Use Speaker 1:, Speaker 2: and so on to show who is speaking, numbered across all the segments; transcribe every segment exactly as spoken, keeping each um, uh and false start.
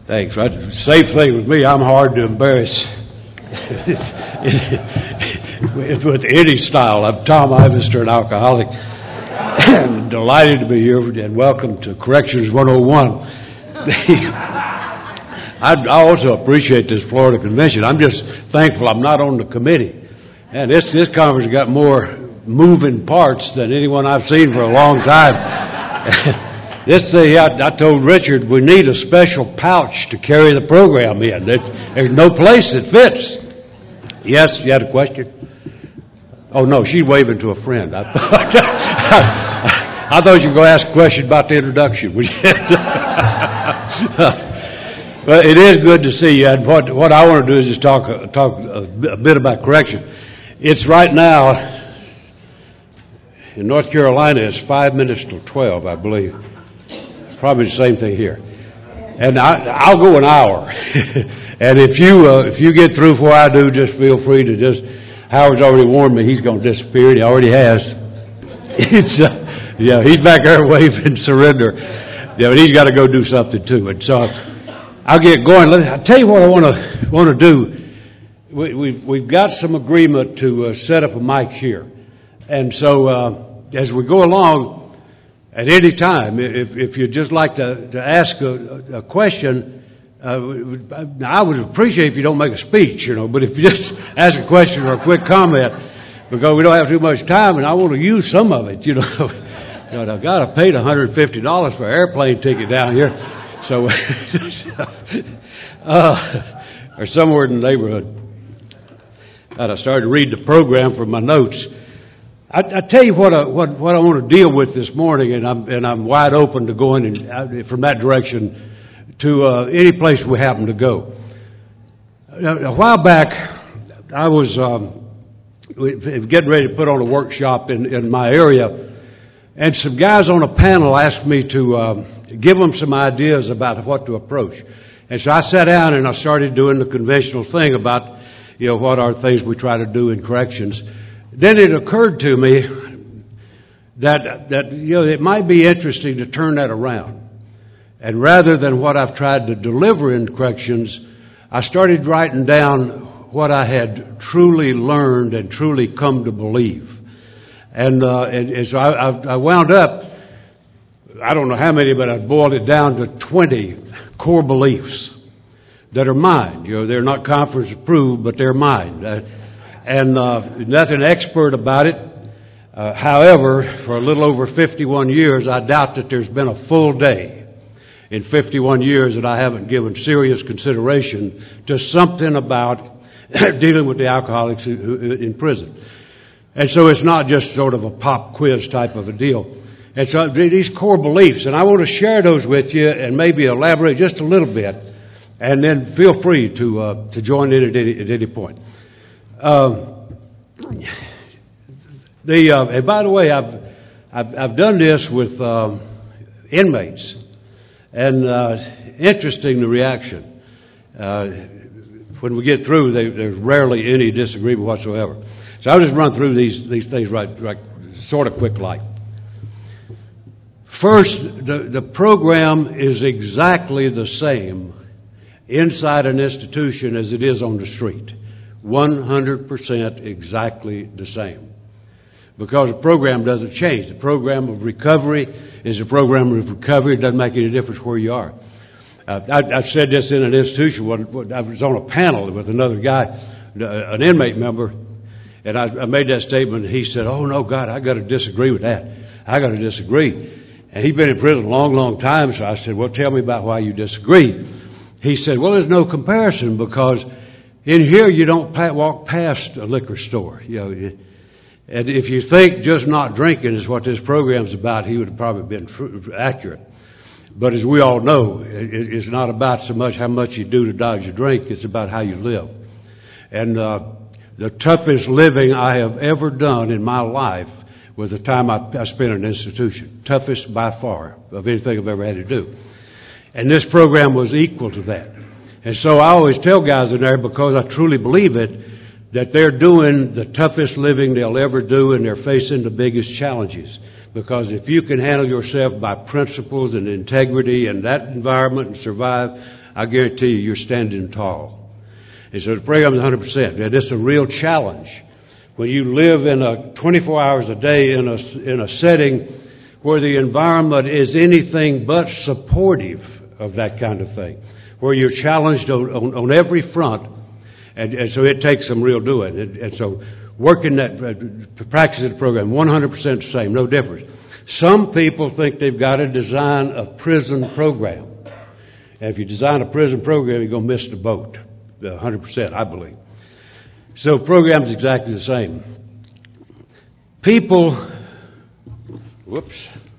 Speaker 1: Thanks. Right. Safe thing with me, I'm hard to embarrass. With any style. I'm Tom Ivester, an alcoholic. I'm delighted to be here, and welcome to Corrections one oh one. I also appreciate this Florida convention. I'm just thankful I'm not on the committee. And this, this conference got more moving parts than anyone I've seen for a long time. This thing, I, I told Richard, we need a special pouch to carry the program in. There's, there's no place that fits. Yes, you had a question? Oh, no, she's waving to a friend. I thought, I thought you were going to ask a question about the introduction. But it is good to see you. And what, what I want to do is just talk, talk a bit about correction. It's right now, in North Carolina, it's five minutes till twelve, I believe. Probably the same thing here. And I, I'll go an hour. And if you uh, if you get through before I do, just feel free to just, Howard's already warned me he's going to disappear. He already has. It's, uh, yeah, he's back there waving surrender. Yeah, but he's got to go do something too. And so I'll get going. I'll tell you what I want to want to do. We, we've, we've got some agreement to uh, set up a mic here. And so uh, as we go along, at any time, if, if you'd just like to, to ask a, a question, uh, I would appreciate if you don't make a speech, you know, but if you just ask a question or a quick comment, because we don't have too much time and I want to use some of it, you know. God, I've got to pay one hundred fifty dollars for an airplane ticket down here, so, uh, or somewhere in the neighborhood. God, I started to read the program from my notes. I, I tell you what I, what, what I want to deal with this morning, and I'm, and I'm wide open to going in, uh, from that direction to uh, any place we happen to go. A, a while back, I was um, getting ready to put on a workshop in, in my area, and some guys on a panel asked me to um, give them some ideas about what to approach. And so I sat down and I started doing the conventional thing about, you know, what are things we try to do in corrections. Then it occurred to me that, that, you know, it might be interesting to turn that around. And rather than what I've tried to deliver in corrections, I started writing down what I had truly learned and truly come to believe. And, uh, and, and so I, I wound up, I don't know how many, but I've boiled it down to twenty core beliefs that are mine. You know, they're not conference approved, but they're mine. Uh, And uh, nothing expert about it. Uh, however, for a little over fifty-one years, I doubt that there's been a full day in fifty-one years that I haven't given serious consideration to something about dealing with the alcoholics in prison. And so it's not just sort of a pop quiz type of a deal. And so these core beliefs, and I want to share those with you and maybe elaborate just a little bit, and then feel free to uh, to join in at any, at any point. Uh, the uh, and by the way, I've I've, I've done this with um, inmates, and uh, interesting the reaction. Uh, when we get through, they, there's rarely any disagreement whatsoever. So I'll just run through these these things right, right sort of quick like. First, the the program is exactly the same inside an institution as it is on the street. one hundred percent exactly the same. Because the program doesn't change. The program of recovery is a program of recovery. It doesn't make any difference where you are. Uh, I, I've said this in an institution. When I was on a panel with another guy, an inmate member, and I, I made that statement, and he said, "Oh, no, God, I got to disagree with that. I got to disagree." And he'd been in prison a long, long time, so I said, "Well, tell me about why you disagree." He said, "Well, there's no comparison because in here, you don't walk past a liquor store. You know, and if you think just not drinking is what this program's about, he would have probably been true, accurate. But as we all know, it's not about so much how much you do to dodge a drink. It's about how you live. And uh, the toughest living I have ever done in my life was the time I, I spent in an institution. Toughest by far of anything I've ever had to do. And this program was equal to that. And so I always tell guys in there, because I truly believe it, that they're doing the toughest living they'll ever do, and they're facing the biggest challenges. Because if you can handle yourself by principles and integrity in that environment and survive, I guarantee you, you're standing tall. And so the program is one hundred percent. And it's a real challenge. When you live in a twenty-four hours a day in a, in a setting where the environment is anything but supportive of that kind of thing, where you're challenged on, on, on every front, and, and so it takes some real doing. And, and so working that, uh, practicing the program, one hundred percent the same, no difference. Some people think they've got to design a prison program. And if you design a prison program, you're going to miss the boat, one hundred percent, I believe. So the program's exactly the same. People, whoops,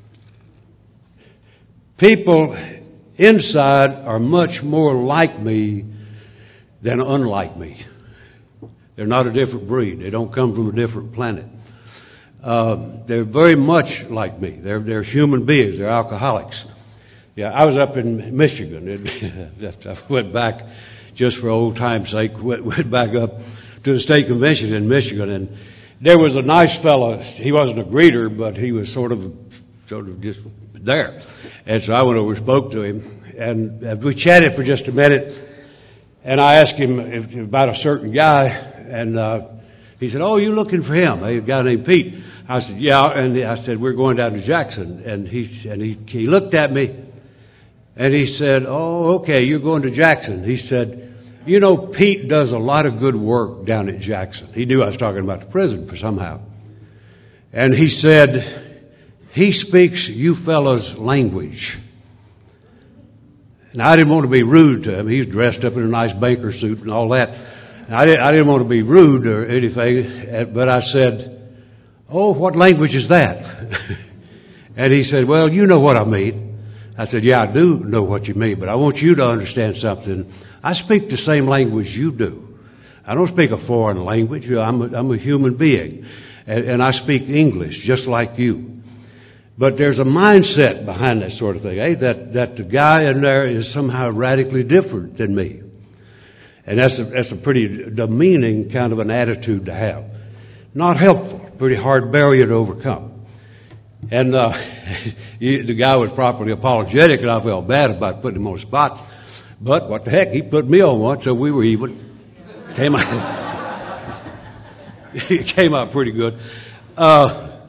Speaker 1: people inside are much more like me than unlike me. They're not a different breed. They don't come from a different planet. Uh, they're very much like me. They're, they're human beings. They're alcoholics. Yeah, I was up in Michigan. I went back just for old time's sake, went, went back up to the state convention in Michigan, and there was a nice fellow. He wasn't a greeter, but he was sort of, sort of just there. And so I went over and spoke to him, and uh, we chatted for just a minute, and I asked him if, about a certain guy, and uh, he said, "Oh, you looking for him? A guy named Pete?" I said, "Yeah," and I said, "We're going down to Jackson," and he and he he looked at me, and he said, "Oh, okay, you're going to Jackson." He said, "You know, Pete does a lot of good work down at Jackson." He knew I was talking about the prison for somehow. And he said, "He speaks you fellas' language." And I didn't want to be rude to him. He was dressed up in a nice banker suit and all that. And I didn't, I didn't want to be rude or anything, but I said, "Oh, what language is that?" And he said, "Well, you know what I mean." I said, "Yeah, I do know what you mean, but I want you to understand something. I speak the same language you do. I don't speak a foreign language. I'm a, I'm a human being, and, and I speak English just like you. But there's a mindset behind that sort of thing, eh? That that the guy in there is somehow radically different than me, and that's a, that's a pretty demeaning kind of an attitude to have. Not helpful. Pretty hard barrier to overcome." And uh, the guy was properly apologetic, and I felt bad about putting him on the spot. But what the heck, he put me on one, so we were even. Came out, it came out pretty good. Uh,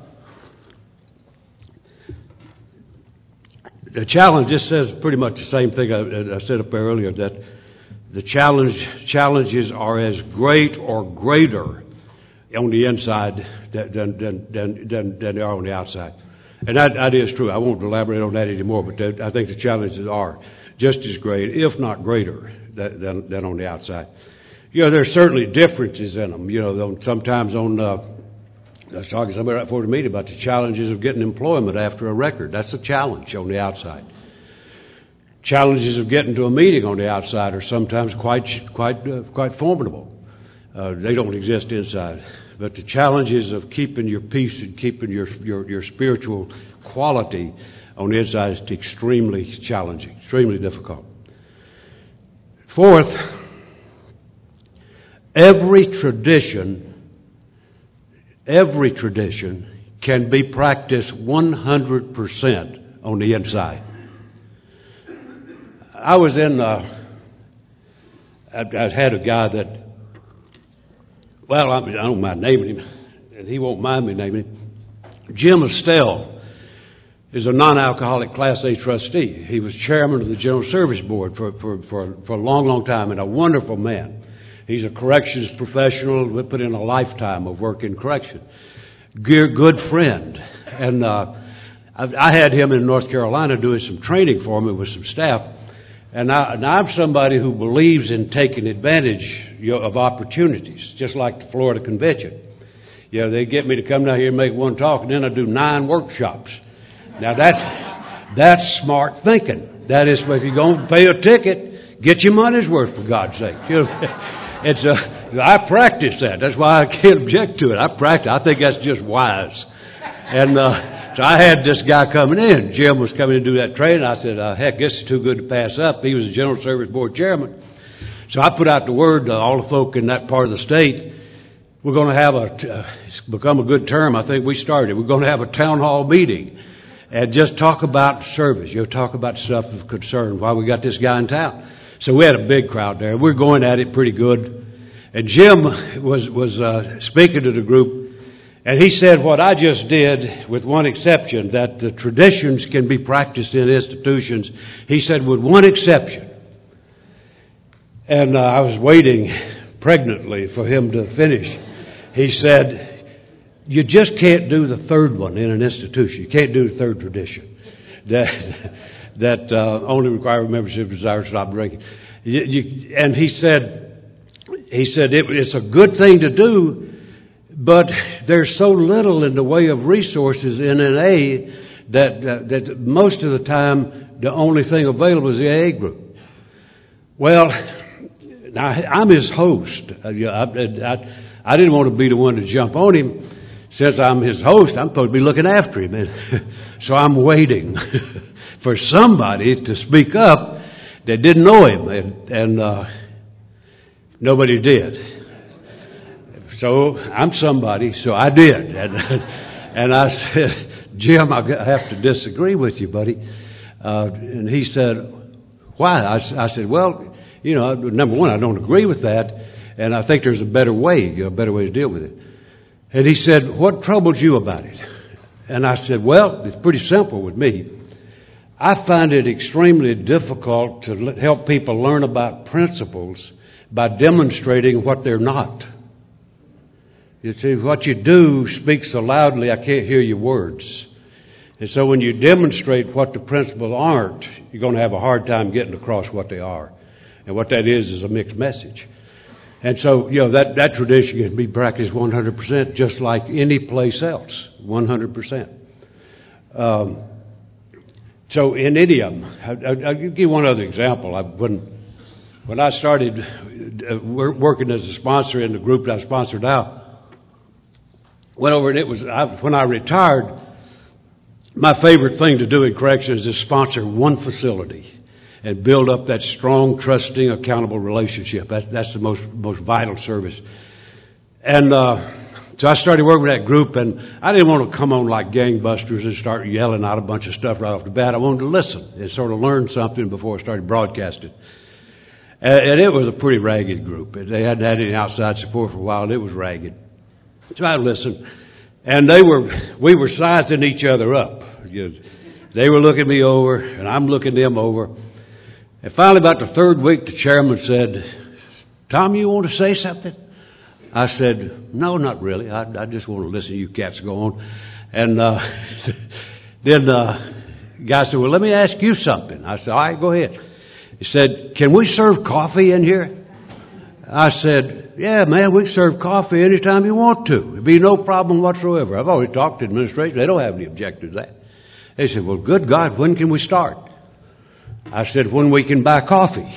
Speaker 1: the challenge, this says pretty much the same thing I, I said up there earlier, that the challenge challenges are as great or greater on the inside than than than than, than they are on the outside, and that, that is true. I won't elaborate on that anymore, but that, I think the challenges are just as great, if not greater, than, than on the outside. You know, there's certainly differences in them. You know, sometimes on, uh, I was talking to somebody right before the meeting about the challenges of getting employment after a record. That's a challenge on the outside. Challenges of getting to a meeting on the outside are sometimes quite, quite, uh, quite formidable. Uh, they don't exist inside. But the challenges of keeping your peace and keeping your, your, your spiritual quality on the inside is extremely challenging, extremely difficult. Fourth, every tradition, every tradition can be practiced one hundred percent on the inside. I was in, uh, I, I had a guy that, well, I, I don't mind naming him, and he won't mind me naming him. Jim Estelle is a non-alcoholic Class A trustee. He was chairman of the General Service Board for, for, for, for a long, long time, and a wonderful man. He's a corrections professional. We put in a lifetime of work in correction. Good, good friend. And uh, I, I had him in North Carolina doing some training for me with some staff. And, I, and I'm somebody who believes in taking advantage, you know, of opportunities, just like the Florida Convention. You know, they get me to come down here and make one talk, and then I do nine workshops. Now, that's that's smart thinking. That is, if you're going to pay a ticket, get your money's worth, for God's sake. You know, it's a, I practice that. That's why I can't object to it. I practice. I think that's just wise. And uh, so I had this guy coming in. Jim was coming to do that training. I said, uh, heck, this is too good to pass up. He was the General Service Board chairman. So I put out the word to all the folk in that part of the state. we're going to have a, uh, it's become a good term, I think we started, we're going to have a town hall meeting and just talk about service. You know, talk about stuff of concern while we got this guy in town. So we had a big crowd there. We're going at it pretty good. And Jim was, was uh, speaking to the group, and he said what I just did, with one exception, that the traditions can be practiced in institutions. He said, with one exception. And uh, I was waiting pregnantly for him to finish. He said, you just can't do the third one in an institution. You can't do the third tradition. That, that uh, only require membership desire to stop drinking. You, you, and he said, he said it, it's a good thing to do, but there's so little in the way of resources in an A that, uh, that most of the time the only thing available is the A A group. Well, now I'm his host. I, I, I didn't want to be the one to jump on him. Since I'm his host, I'm supposed to be looking after him. And so I'm waiting for somebody to speak up that didn't know him. And, and uh, nobody did. So I'm somebody, so I did. And, and I said, Jim, I have to disagree with you, buddy. Uh, and he said, why? I, I said, well, you know, number one, I don't agree with that. And I think there's a better way, you know, a better way to deal with it. And he said, what troubles you about it? And I said, well, it's pretty simple with me. I find it extremely difficult to help people learn about principles by demonstrating what they're not. You see, what you do speaks so loudly I can't hear your words. And so when you demonstrate what the principles aren't, you're going to have a hard time getting across what they are. And what that is is a mixed message. And so, you know, that, that tradition can be practiced one hundred percent just like any place else, one hundred percent. Um, so in any of them, I, I'll give you one other example. I, when, when I started working as a sponsor in the group that I sponsor now, went over and it was, I, when I retired, my favorite thing to do in corrections is sponsor one facility and build up that strong, trusting, accountable relationship. That's, that's the most most vital service. And uh, so I started working with that group, and I didn't want to come on like gangbusters and start yelling out a bunch of stuff right off the bat. I wanted to listen and sort of learn something before I started broadcasting. And, and it was a pretty ragged group. They hadn't had any outside support for a while, and it was ragged. So I listened, and they were we were sizing each other up. They were looking me over, and I'm looking them over. And finally, about the third week, the chairman said, Tom, you want to say something? I said, no, not really. I, I just want to listen to you cats go on. And uh, then uh, the guy said, well, let me ask you something. I said, all right, go ahead. He said, can we serve coffee in here? I said, yeah, man, we can serve coffee anytime you want to. It'd be no problem whatsoever. I've already talked to the administration. They don't have any objection to that. They said, well, good God, when can we start? I said, when we can buy coffee.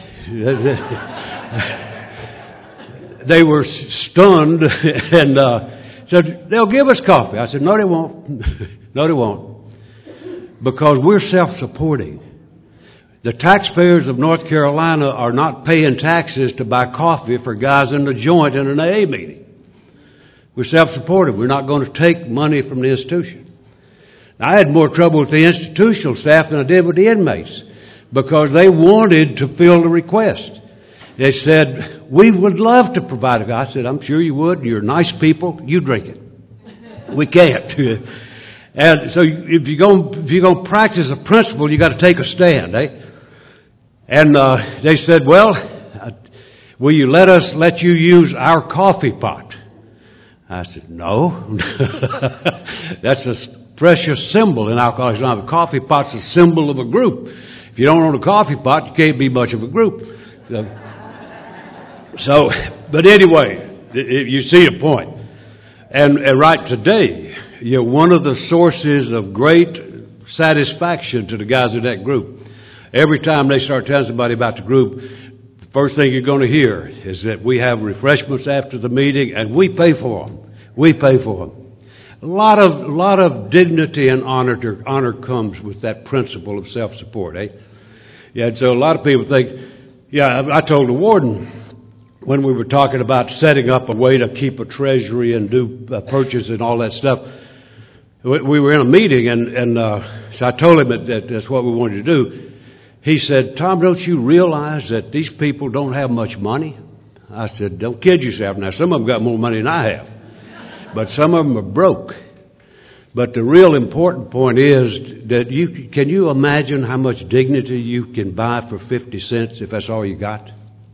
Speaker 1: They were stunned and uh, said, they'll give us coffee. I said, no, they won't. No, they won't. Because we're self-supporting. The taxpayers of North Carolina are not paying taxes to buy coffee for guys in the joint in an A A meeting. We're self-supportive. We're not going to take money from the institution. Now, I had more trouble with the institutional staff than I did with the inmates, because they wanted to fill the request. They said, we would love to provide it. I said, I'm sure you would. You're nice people. You drink it. We can't. And so if you're going, if you're going to practice a principle, you got to take a stand, eh? And uh, they said, well, uh, will you let us let you use our coffee pot? I said, no. That's a precious symbol in alcoholics. Now, the coffee pot's a symbol of a group. If you don't own a coffee pot, you can't be much of a group. So, so but anyway, you see the point. And, and right today, you know, one of the sources of great satisfaction to the guys in that group, every time they start telling somebody about the group, the first thing you're going to hear is that we have refreshments after the meeting, and we pay for them. We pay for them. A lot of, a lot of dignity and honor, to, honor comes with that principle of self-support, eh? Yeah, and so a lot of people think, yeah, I told the warden, when we were talking about setting up a way to keep a treasury and do uh, purchase and all that stuff, we, we were in a meeting, and, and uh, so I told him that, that that's what we wanted to do. He said, "Tom, don't you realize that these people don't have much money?" I said, "Don't kid yourself. Now, some of them got more money than I have, but some of them are broke." But the real important point is that you can you imagine how much dignity you can buy for fifty cents if that's all you got?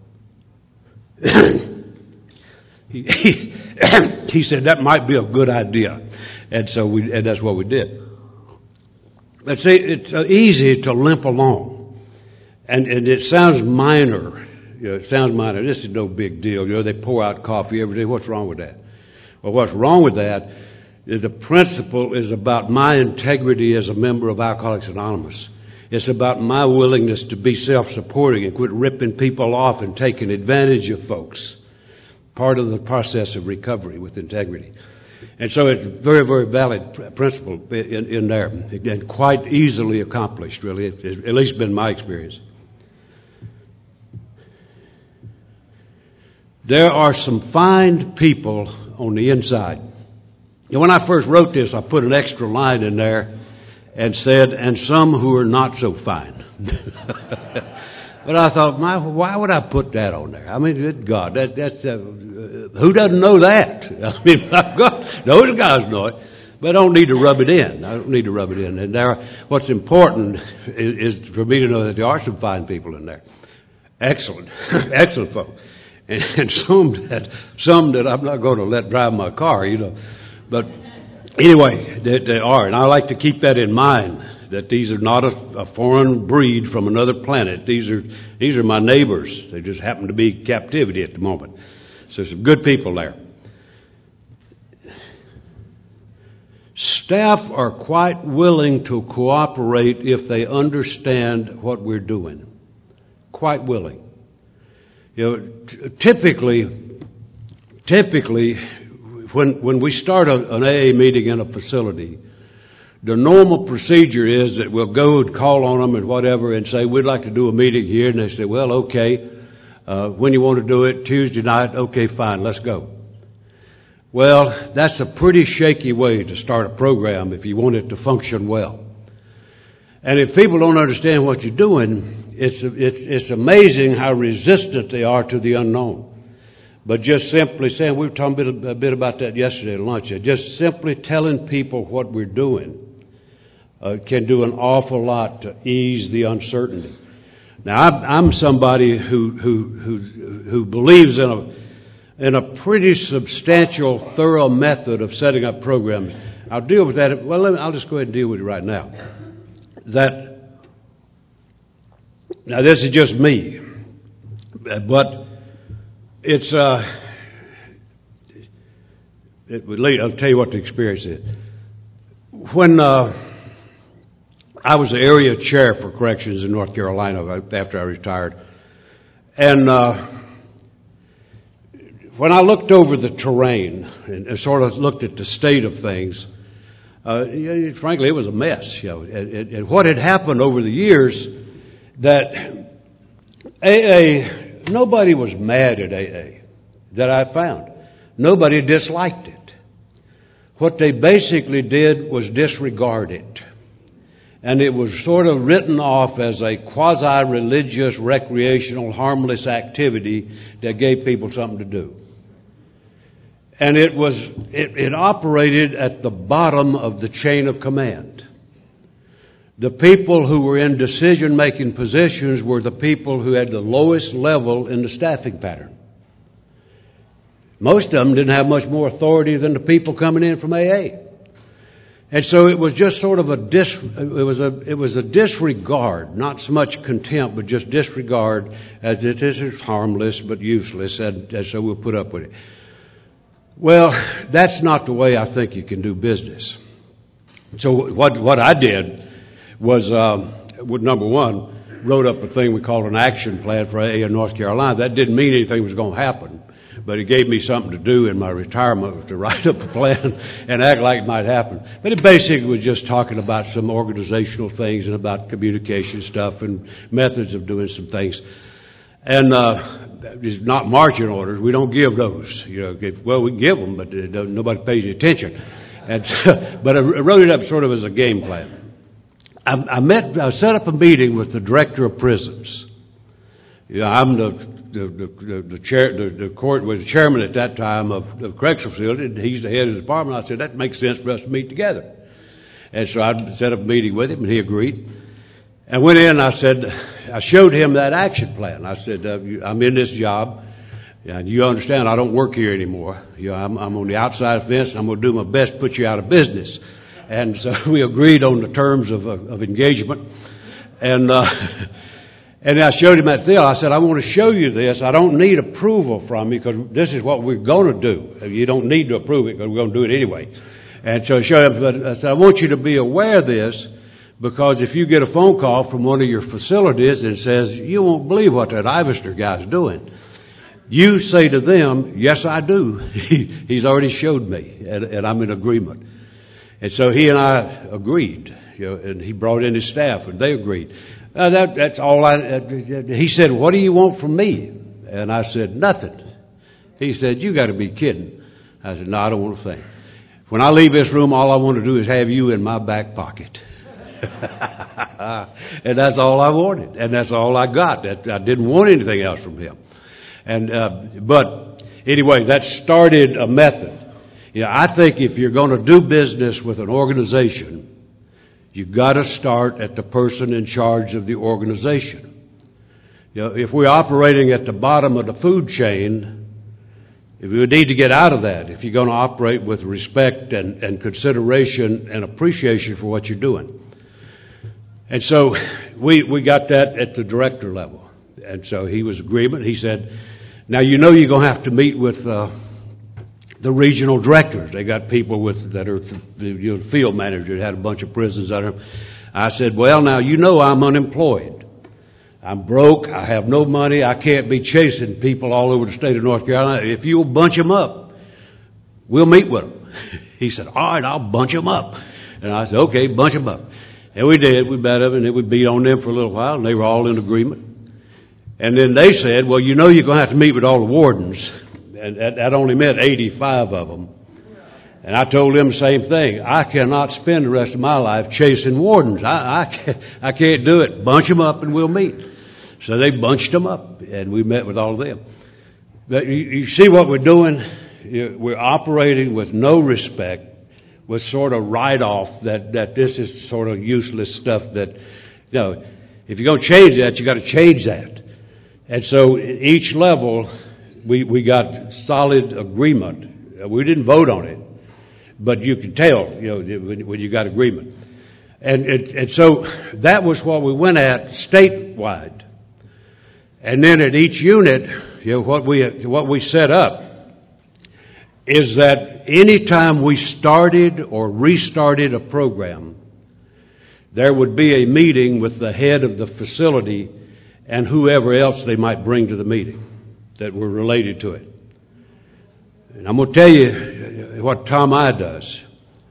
Speaker 1: he, he, he said that might be a good idea, and so we and that's what we did. But see, it's uh, easy to limp along, and and it sounds minor. You know, it sounds minor. This is no big deal. You know, they pour out coffee every day. What's wrong with that? Well, what's wrong with that? The principle is about my integrity as a member of Alcoholics Anonymous. It's about my willingness to be self-supporting and quit ripping people off and taking advantage of folks. Part of the process of recovery with integrity. And so it's a very, very valid principle in, in there, and quite easily accomplished, really. It's at least been my experience. There are some fine people on the inside. And when I first wrote this, I put an extra line in there and said, "and some who are not so fine." But I thought, my, why would I put that on there? I mean, good God, that, that's uh, who doesn't know that? I mean, God, those guys know it, but I don't need to rub it in. I don't need to rub it in. And there, what's important is, is for me to know that there are some fine people in there, excellent, excellent folk, and, and some that some that I'm not going to let drive my car, you know. But anyway, they, they are, and I like to keep that in mind, that these are not a, a foreign breed from another planet. These are these are my neighbors. They just happen to be in captivity at the moment. So some good people there. Staff are quite willing to cooperate if they understand what we're doing. Quite willing. You know, t- typically, typically. When when we start a, an A A meeting in a facility, the normal procedure is that we'll go and call on them and whatever and say, "We'd like to do a meeting here." And they say, "Well, okay. Uh, when you want to do it? Tuesday night? Okay, fine, let's go." Well, that's a pretty shaky way to start a program if you want it to function well. And if people don't understand what you're doing, it's it's it's amazing how resistant they are to the unknown. But just simply saying, we were talking a bit, a bit about that yesterday at lunch, just simply telling people what we're doing uh, can do an awful lot to ease the uncertainty. Now, I'm, I'm somebody who, who, who, who believes in a, in a pretty substantial, thorough method of setting up programs. I'll deal with that. Well, let me, I'll just go ahead and deal with it right now. That, now this is just me, but It's, uh, it would lead, I'll tell you what the experience is. When uh, I was the area chair for corrections in North Carolina after I retired, and uh, when I looked over the terrain and, and sort of looked at the state of things, uh, frankly, it was a mess. You know, and, and, and what had happened over the years, that A A. Nobody was mad at A A that I found. Nobody disliked it. What they basically did was disregard it. And it was sort of written off as a quasi-religious, recreational, harmless activity that gave people something to do. And it was it, it operated at the bottom of the chain of command. The people who were in decision-making positions were the people who had the lowest level in the staffing pattern. Most of them didn't have much more authority than the people coming in from A A. And so it was just sort of a dis, it was a it was a disregard, not so much contempt, but just disregard, as this is harmless but useless, and, and so we'll put up with it. Well, that's not the way I think you can do business. So what what I did was, um, with number one, wrote up a thing we called an action plan for A A in North Carolina. That didn't mean anything was going to happen, but it gave me something to do in my retirement, to write up a plan and act like it might happen. But it basically was just talking about some organizational things and about communication stuff and methods of doing some things. And uh, it's not marching orders. We don't give those. You know, if, well, we can give them, but uh, nobody pays any attention. And so, but I wrote it up sort of as a game plan. I, I met, I set up a meeting with the director of prisons. You know, I'm the the the, the chair, the, the court was the chairman at that time of the correctional facility. And he's the head of the department. I said that makes sense for us to meet together. And so I set up a meeting with him, and he agreed. I went in and I said, I showed him that action plan. I said, uh, I'm in this job, and you understand I don't work here anymore. You know, I'm, I'm on the outside fence, and I'm going to do my best to put you out of business. And so we agreed on the terms of, of, of engagement. And uh, and I showed him that deal. I said, I want to show you this. I don't need approval from you because this is what we're going to do. You don't need to approve it because we're going to do it anyway. And so I showed him, but I said, I want you to be aware of this. Because if you get a phone call from one of your facilities and says, you won't believe what that Ivester guy's doing, you say to them, yes, I do. He, he's already showed me, and, and I'm in agreement. And so he and I agreed, you know, and he brought in his staff, and they agreed. Uh, that, that's all I, uh, he said, what do you want from me? And I said, nothing. He said, you got to be kidding. I said, no, I don't want a thing. When I leave this room, all I want to do is have you in my back pocket. And that's all I wanted, and that's all I got. That I didn't want anything else from him. And uh, but anyway, that started a method. You know, I think if you're going to do business with an organization, you've got to start at the person in charge of the organization. You know, if we're operating at the bottom of the food chain, if we need to get out of that, if you're going to operate with respect and, and consideration and appreciation for what you're doing. And so we we got that at the director level. And so he was agreement. He said, now you know you're going to have to meet with uh, the regional directors. They got people with that are the you know, field managers, had a bunch of prisons under them. I said, well, now you know I'm unemployed. I'm broke. I have no money. I can't be chasing people all over the state of North Carolina. If you'll bunch them up, we'll meet with them. He said, all right, I'll bunch them up. And I said, okay, bunch them up. And we did. We met them, and then we beat on them for a little while, and they were all in agreement. And then they said, well, you know you're going to have to meet with all the wardens. And that, that only meant eighty-five of them. And I told them the same thing. I cannot spend the rest of my life chasing wardens. I, I, can't, I can't do it. Bunch them up, and we'll meet. So they bunched them up, and we met with all of them. But you, you see what we're doing? We're operating with no respect, with sort of write-off that, that this is sort of useless stuff that, you know, if you're going to change that, you got to change that. And so each level, we, we got solid agreement. We didn't vote on it, but you can tell, you know, when, when you got agreement. And, and, and so that was what we went at statewide. And then at each unit, you know, what we, what we set up is that anytime we started or restarted a program, there would be a meeting with the head of the facility and whoever else they might bring to the meeting that were related to it. And I'm going to tell you what Tom I does.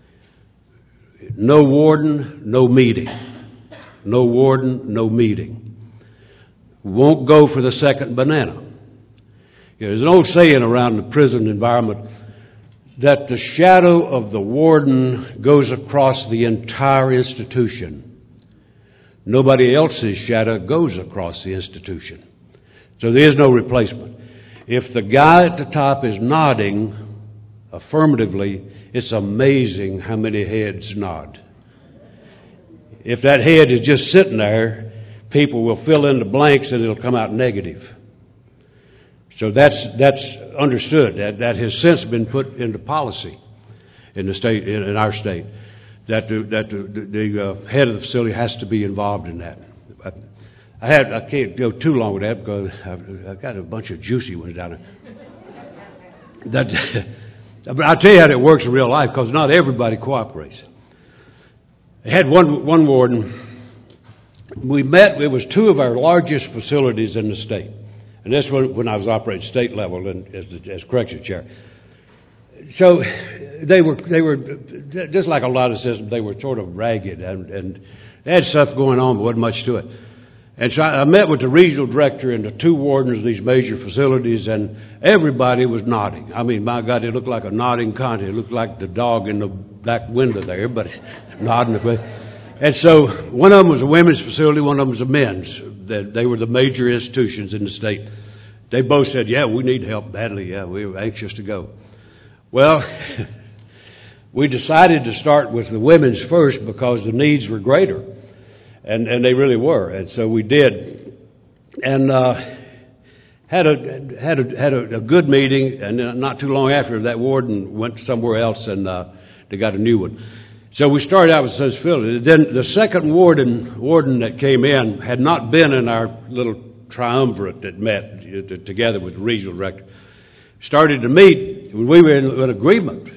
Speaker 1: No warden, no meeting. No warden, no meeting. Won't go for the second banana. You know, there's an old saying around the prison environment that the shadow of the warden goes across the entire institution. Nobody else's shadow goes across the institution. So there is no replacement. If the guy at the top is nodding affirmatively, it's amazing how many heads nod. If that head is just sitting there, people will fill in the blanks and it'll come out negative. So that's that's understood. That that has since been put into policy in the state, in, in our state, that the, that the, the uh, head of the facility has to be involved in that. I, I had I can't go too long with that because I've, I've got a bunch of juicy ones down there. That, but I'll tell you how it works in real life because not everybody cooperates. I had one one warden. We met. It was two of our largest facilities in the state. And this was when I was operating state level and as, the, as correction chair. So they were they were just like a lot of systems. They were sort of ragged and, and they had stuff going on, but wasn't much to it. And so I met with the regional director and the two wardens of these major facilities, and everybody was nodding. I mean, my God, it looked like a nodding contest. It looked like the dog in the back window there, but nodding. And so one of them was a women's facility, one of them was a men's. They were the major institutions in the state. They both said, yeah, we need help badly. Yeah, we were anxious to go. Well, we decided to start with the women's first because the needs were greater. And, and they really were. And so we did. And uh, had, a, had, a, had a, a good meeting. And then not too long after, that warden went somewhere else and uh, they got a new one. So we started out with those facilities. Then the second warden, warden that came in had not been in our little triumvirate that met together with the regional director. Started to meet. We were in an agreement.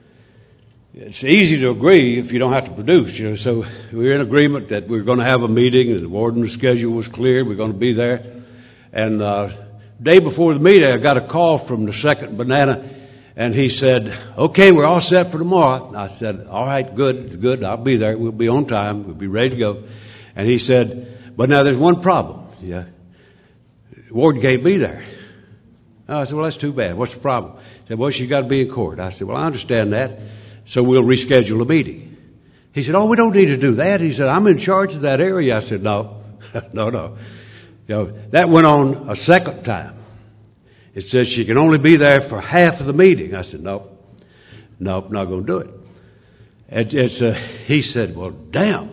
Speaker 1: It's easy to agree if you don't have to produce, you know. So we were in agreement that we were going to have a meeting, and the warden's schedule was clear. We are going to be there. And uh, day before the meeting, I got a call from the second banana, and he said, "Okay, we're all set for tomorrow." And I said, "All right, good, good. I'll be there. We'll be on time. We'll be ready to go." And he said, "But now there's one problem. Yeah, the warden can't be there." And I said, "Well, that's too bad. What's the problem?" He said, "Well, she's got to be in court." I said, "Well, I understand that. So we'll reschedule a meeting." He said, "Oh, we don't need to do that." He said, "I'm in charge of that area." I said, "No, no, no." You know, that went on a second time. It says she can only be there for half of the meeting. I said, "Nope, nope, not going to do it." And it's, uh, he said, "Well, damn,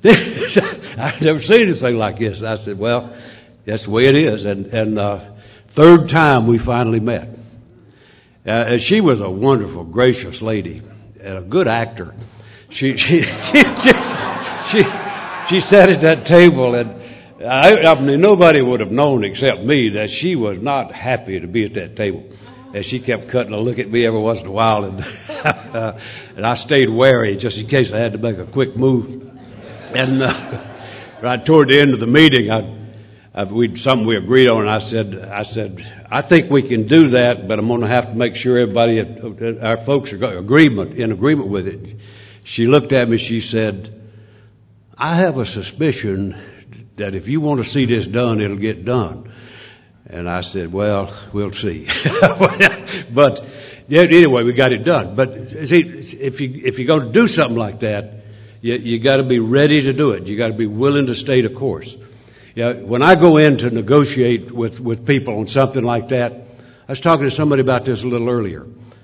Speaker 1: I've never seen anything like this." And I said, "Well, that's the way it is." And, and uh, third time we finally met. Uh, and she was a wonderful, gracious lady. And a good actor. She she she she, she, she sat at that table, and I, I mean, nobody would have known except me that she was not happy to be at that table. And she kept cutting a look at me every once in a while, and uh, and I stayed wary just in case I had to make a quick move. And uh, right toward the end of the meeting, I. Uh, we something we agreed on, and I said, I said, I think we can do that, but I'm going to have to make sure everybody, uh, our folks, are agreement in agreement with it. She looked at me. She said, "I have a suspicion that if you want to see this done, it'll get done." And I said, "Well, we'll see." But yeah, anyway, we got it done. But see, if you if you're going to do something like that, you you got to be ready to do it. You got to be willing to stay the course. Yeah, when I go in to negotiate with, with people on something like that, I was talking to somebody about this a little earlier.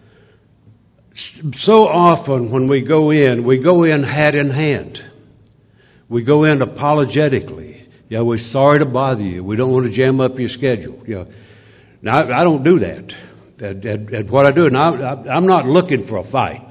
Speaker 1: So often when we go in, we go in hat in hand. We go in apologetically. Yeah, we're sorry to bother you. We don't want to jam up your schedule. Yeah. Now, I, I don't do that. And, and, and what I do, now, I, I'm not looking for a fight.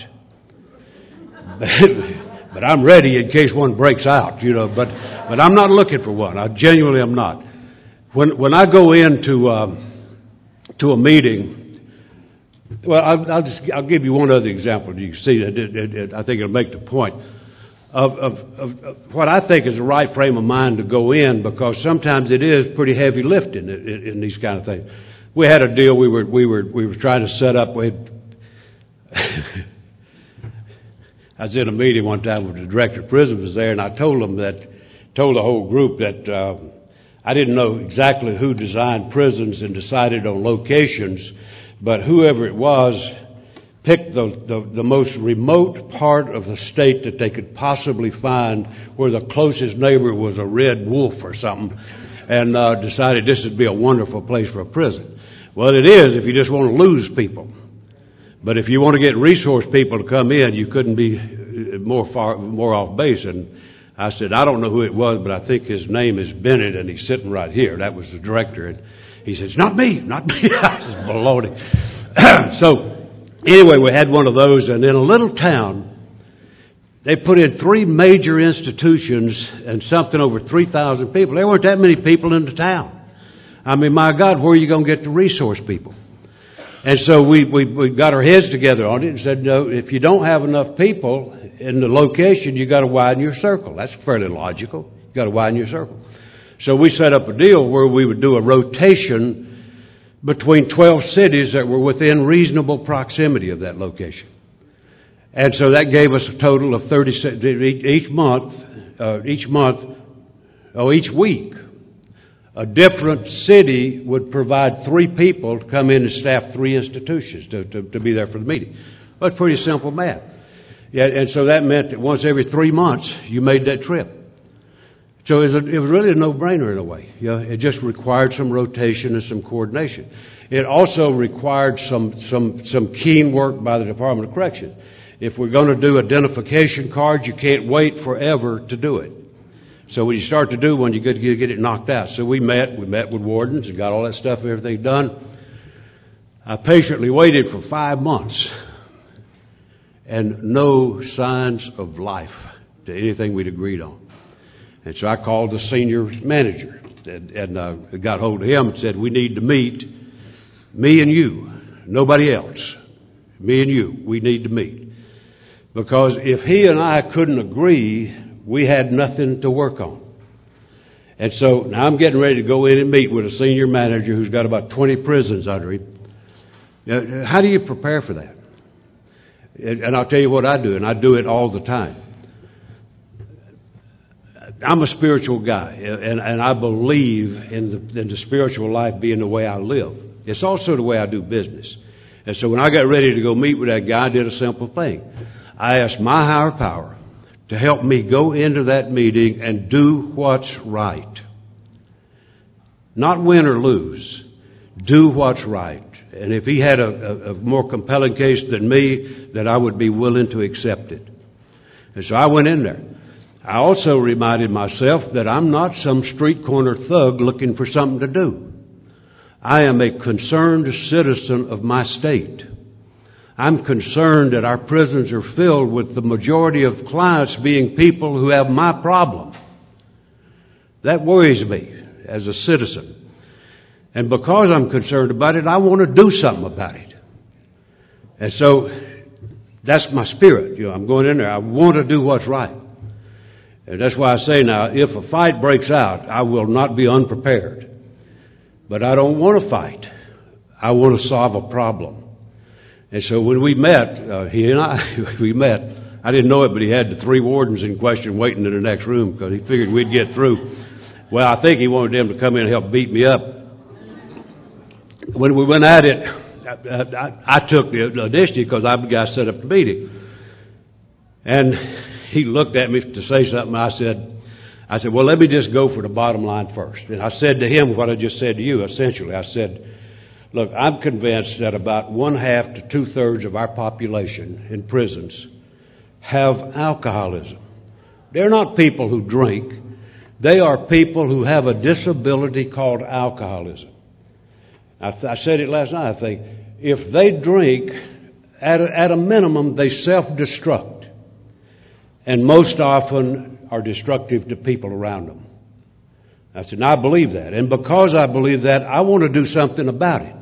Speaker 1: But I'm ready in case one breaks out, you know. But but I'm not looking for one. I genuinely am not. When when I go into um, to a meeting, well, I'll, I'll just I'll give you one other example. You can see that it, it, it, I think it'll make the point of, of, of, of what I think is the right frame of mind to go in, because sometimes it is pretty heavy lifting in, in, in these kind of things. We had a deal we were we were we were trying to set up with. I was in a meeting one time with the director of prisons was there, and I told them that, told the whole group that uh, I didn't know exactly who designed prisons and decided on locations, but whoever it was picked the, the, the most remote part of the state that they could possibly find, where the closest neighbor was a red wolf or something, and uh, decided this would be a wonderful place for a prison. Well, it is if you just want to lose people. But if you want to get resource people to come in, you couldn't be more far, more off base. And I said, I don't know who it was, but I think his name is Bennett, and he's sitting right here. That was the director. And he says, "Not me, not me." I said, "Baloney." So anyway, we had one of those, and in a little town, they put in three major institutions and something over three thousand people. There weren't that many people in the town. I mean, my God, where are you going to get the resource people? And so we, we, we got our heads together on it and said, no, if you don't have enough people in the location, you got to widen your circle. That's fairly logical. You got to widen your circle. So we set up a deal where we would do a rotation between twelve cities that were within reasonable proximity of that location. And so that gave us a total of thirty each month, uh, each month, oh, each week. A different city would provide three people to come in and staff three institutions to, to, to be there for the meeting. That's pretty simple math. Yeah, and so that meant that once every three months you made that trip. So it was, a, it was really a no-brainer in a way. You know, it just required some rotation and some coordination. It also required some, some, some keen work by the Department of Correction. If we're going to do identification cards, you can't wait forever to do it. So when you start to do one, you get, you get it knocked out. So we met, we met with wardens and got all that stuff, everything done. I patiently waited for five months and no signs of life to anything we'd agreed on. And so I called the senior manager and, and uh, got hold of him and said, we need to meet, me and you, nobody else, me and you, we need to meet. Because if he and I couldn't agree, we had nothing to work on. And so now I'm getting ready to go in and meet with a senior manager who's got about twenty prisons under him. Now, how do you prepare for that? And I'll tell you what I do, and I do it all the time. I'm a spiritual guy, and, and I believe in the, in the spiritual life being the way I live. It's also the way I do business. And so when I got ready to go meet with that guy, I did a simple thing. I asked my higher power to help me go into that meeting and do what's right. Not win or lose. Do what's right. And if he had a, a, a more compelling case than me, then I would be willing to accept it. And so I went in there. I also reminded myself that I'm not some street corner thug looking for something to do. I am a concerned citizen of my state. I'm concerned that our prisons are filled with the majority of clients being people who have my problem. That worries me as a citizen. And because I'm concerned about it, I want to do something about it. And so that's my spirit. You know, I'm going in there. I want to do what's right. And that's why I say now, if a fight breaks out, I will not be unprepared. But I don't want to fight. I want to solve a problem. And so when we met, uh, he and I, we met. I didn't know it, but he had the three wardens in question waiting in the next room because he figured we'd get through. Well, I think he wanted them to come in and help beat me up. When we went at it, I, I, I took the initiative because I'm the guy who set up the meeting. And he looked at me to say something. I said, I said, well, let me just go for the bottom line first. And I said to him what I just said to you, essentially. I said, look, I'm convinced that about one half to two-thirds of our population in prisons have alcoholism. They're not people who drink. They are people who have a disability called alcoholism. I, th- I said it last night, I think. If they drink, at a, at a minimum, they self-destruct. And most often are destructive to people around them. I said, now I believe that. And because I believe that, I want to do something about it.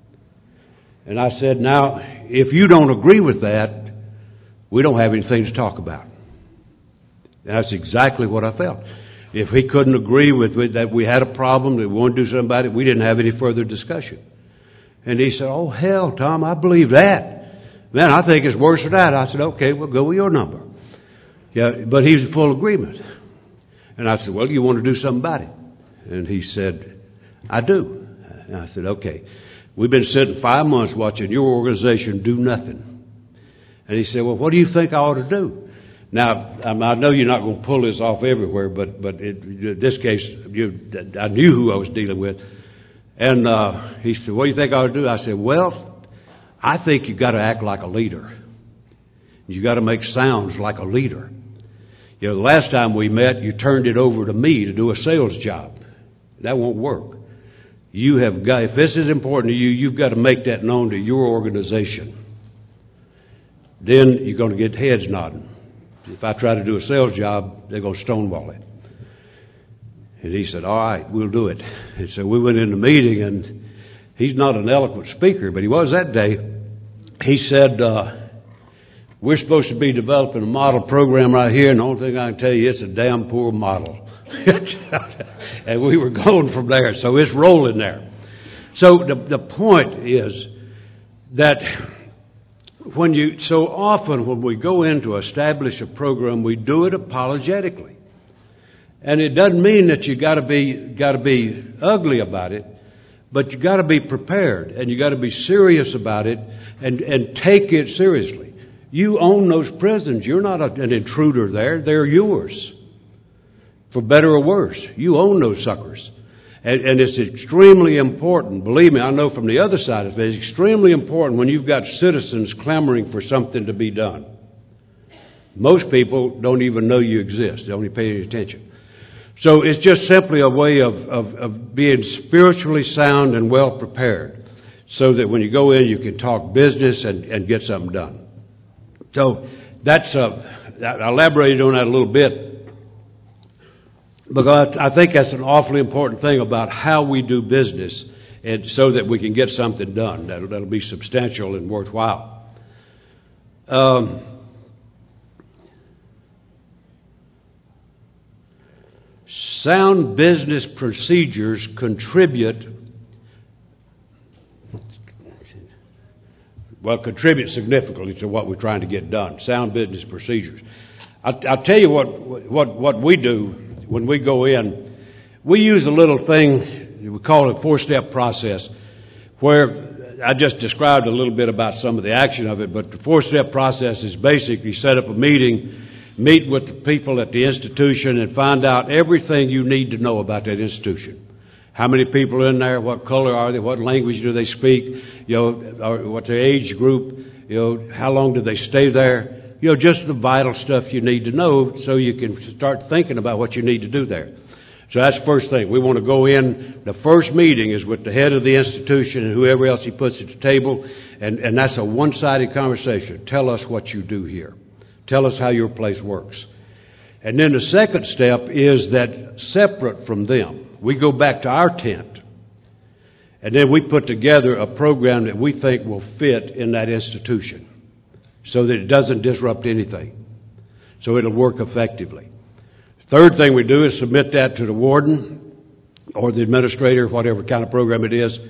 Speaker 1: And I said, now, if you don't agree with that, we don't have anything to talk about. And that's exactly what I felt. If he couldn't agree with it, that we had a problem, that we wanted to do something about it, we didn't have any further discussion. And he said, oh, hell, Tom, I believe that. Man, I think it's worse than that. I said, okay, we'll go with your number. Yeah, but he's in full agreement. And I said, well, you want to do something about it? And he said, I do. And I said, okay. We've been sitting five months watching your organization do nothing. And he said, well, what do you think I ought to do? Now, I know you're not going to pull this off everywhere, but but it, in this case, you, I knew who I was dealing with. And uh, he said, what do you think I ought to do? I said, well, I think you've got to act like a leader. You've got to make sounds like a leader. You know, the last time we met, you turned it over to me to do a sales job. That won't work. You have got, if this is important to you, you've got to make that known to your organization. Then you're going to get heads nodding. If I try to do a sales job, they're going to stonewall it. And he said, all right, we'll do it. And so we went in the meeting, and he's not an eloquent speaker, but he was that day. He said, uh, we're supposed to be developing a model program right here, and the only thing I can tell you, it's a damn poor model. And we were going from there, so it's rolling there. So the, the point is that when you, so often when we go in to establish a program, we do it apologetically. And it doesn't mean that you got to be got to be ugly about it, but you got to be prepared and you got to be serious about it and and take it seriously. You own those prisons. You're not a, an intruder there. They're yours, for better or worse. You own those suckers. And, and it's extremely important. Believe me, I know from the other side of it, it's extremely important when you've got citizens clamoring for something to be done. Most people don't even know you exist. They only pay any attention. So it's just simply a way of, of, of being spiritually sound and well prepared so that when you go in, you can talk business and, and get something done. So that's, uh, I elaborated on that a little bit because I think that's an awfully important thing about how we do business and so that we can get something done that'll, that'll be substantial and worthwhile. Um, sound business procedures contribute Well, contribute significantly to what we're trying to get done. Sound business procedures. I'll, I'll tell you what, what, what we do when we go in. We use a little thing, we call it a four-step process, where I just described a little bit about some of the action of it, but the four-step process is basically set up a meeting, meet with the people at the institution, and find out everything you need to know about that institution. How many people are in there? What color are they? What language do they speak? You know, what's their age group? You know, how long do they stay there? You know, just the vital stuff you need to know so you can start thinking about what you need to do there. So that's the first thing. We want to go in. The first meeting is with the head of the institution and whoever else he puts at the table, and, and that's a one-sided conversation. Tell us what you do here. Tell us how your place works. And then the second step is that separate from them, we go back to our tent, and then we put together a program that we think will fit in that institution so that it doesn't disrupt anything, so it'll work effectively. Third thing we do is submit that to the warden or the administrator, whatever kind of program it is,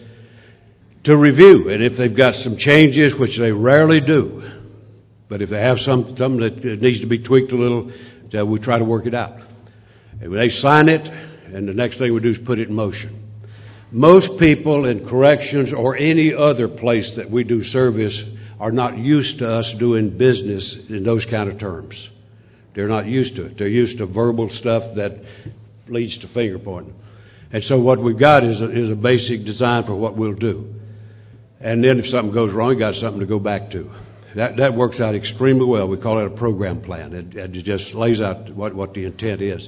Speaker 1: to review. And if they've got some changes, which they rarely do, but if they have some something that needs to be tweaked a little, we try to work it out. And when they sign it, and the next thing we do is put it in motion. Most people in corrections or any other place that we do service are not used to us doing business in those kind of terms. They're not used to it. They're used to verbal stuff that leads to finger pointing. And so what we've got is a, is a basic design for what we'll do. And then if something goes wrong, you got something to go back to. That that works out extremely well. We call it a program plan. It, it just lays out what, what the intent is.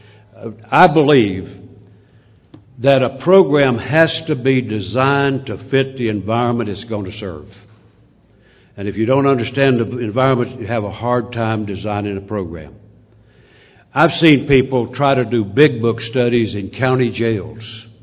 Speaker 1: I believe that a program has to be designed to fit the environment it's going to serve. And if you don't understand the environment, you have a hard time designing a program. I've seen people try to do big book studies in county jails.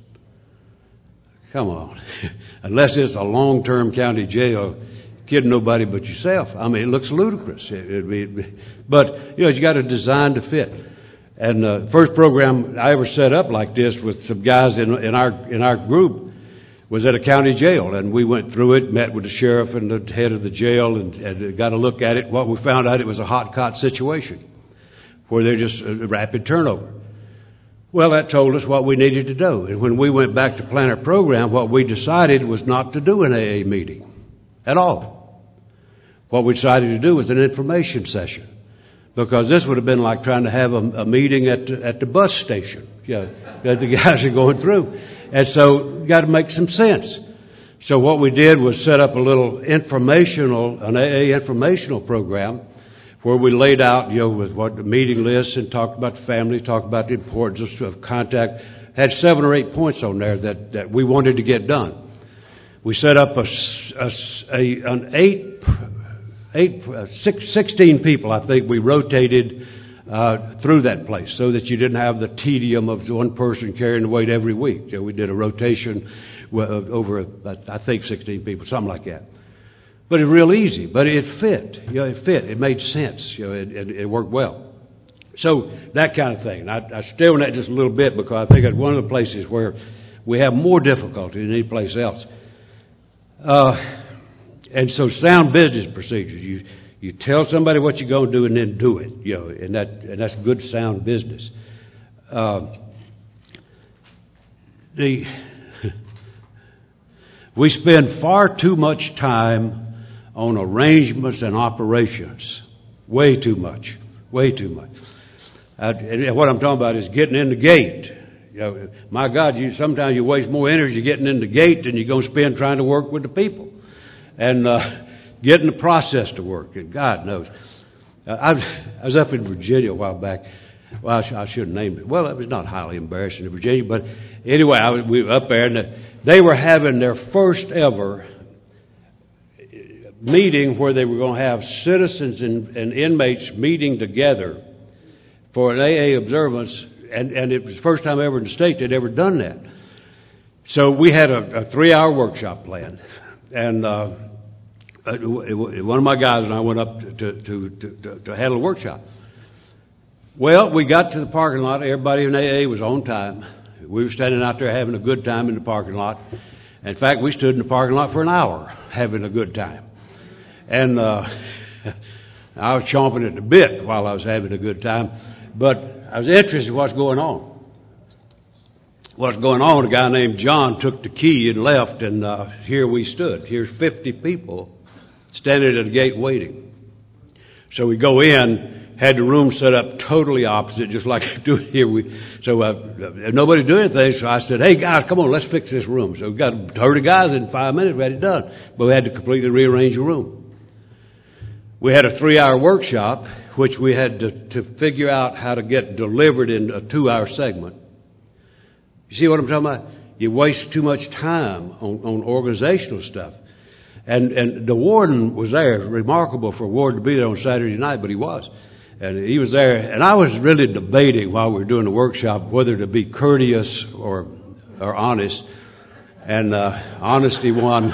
Speaker 1: Come on. Unless it's a long-term county jail, kidding nobody but yourself. I mean, it looks ludicrous. It, it, it, but, you know, you got to design to fit. And the uh, first program I ever set up like this with some guys in, in our in our group was at a county jail. And we went through it, met with the sheriff and the head of the jail, and, and got a look at it. What we found out, it was a hot cot situation where they're just a rapid turnover. Well, that told us what we needed to do. And when we went back to plan our program, what we decided was not to do an A A meeting at all. What we decided to do was an information session. Because this would have been like trying to have a, a meeting at the, at the bus station. Yeah, that the guys are going through. And so you got to make some sense. So what we did was set up a little informational, an A A informational program where we laid out, you know, with what the meeting lists and talked about the family, talked about the importance of contact. Had seven or eight points on there that, that we wanted to get done. We set up a, a, a an eight... Eight, uh, six, sixteen people, I think, we rotated uh, through that place so that you didn't have the tedium of one person carrying the weight every week. So we did a rotation over, uh, I think, sixteen people, something like that. But it was real easy. But it fit. You know, it fit. It made sense. You know, it, it, it worked well. So that kind of thing. And I, I stay on that just a little bit because I think it's one of the places where we have more difficulty than any place else. Uh, And so sound business procedures, you you tell somebody what you're going to do and then do it, you know, and that and that's good sound business. Uh, the we spend far too much time on arrangements and operations. Way too much. Way too much. Uh, and what I'm talking about is getting in the gate. You know, my God, you sometimes you waste more energy getting in the gate than you're going to spend trying to work with the people and uh, getting the process to work. And God knows. Uh, I, was, I was up in Virginia a while back. Well, I, sh- I shouldn't name it. Well, it was not highly embarrassing in Virginia, but anyway, I was, we were up there, and they were having their first ever meeting where they were going to have citizens and, and inmates meeting together for an A A observance, and, and it was the first time ever in the state they'd ever done that. So we had a, a three-hour workshop planned, and uh, one of my guys and I went up to, to, to, to, to handle a workshop. Well, we got to the parking lot. Everybody in A A was on time. We were standing out there having a good time in the parking lot. In fact, we stood in the parking lot for an hour having a good time. And uh, I was chomping at the bit while I was having a good time. But I was interested in what's going on. What's going on, a guy named John took the key and left, and uh, here we stood. Here's fifty people standing at the gate waiting. So we go in. Had the room set up totally opposite, just like I do here. We, so uh, nobody do anything, so I said, hey, guys, come on, let's fix this room. So we got thirty guys in five minutes, we had it done. But we had to completely rearrange the room. We had a three-hour workshop, which we had to, to figure out how to get delivered in a two-hour segment. You see what I'm talking about? You waste too much time on, on organizational stuff. And, and the warden was there. Remarkable for a warden to be there on Saturday night, but he was. And he was there, and I was really debating while we were doing the workshop whether to be courteous or or honest. And uh, honesty won.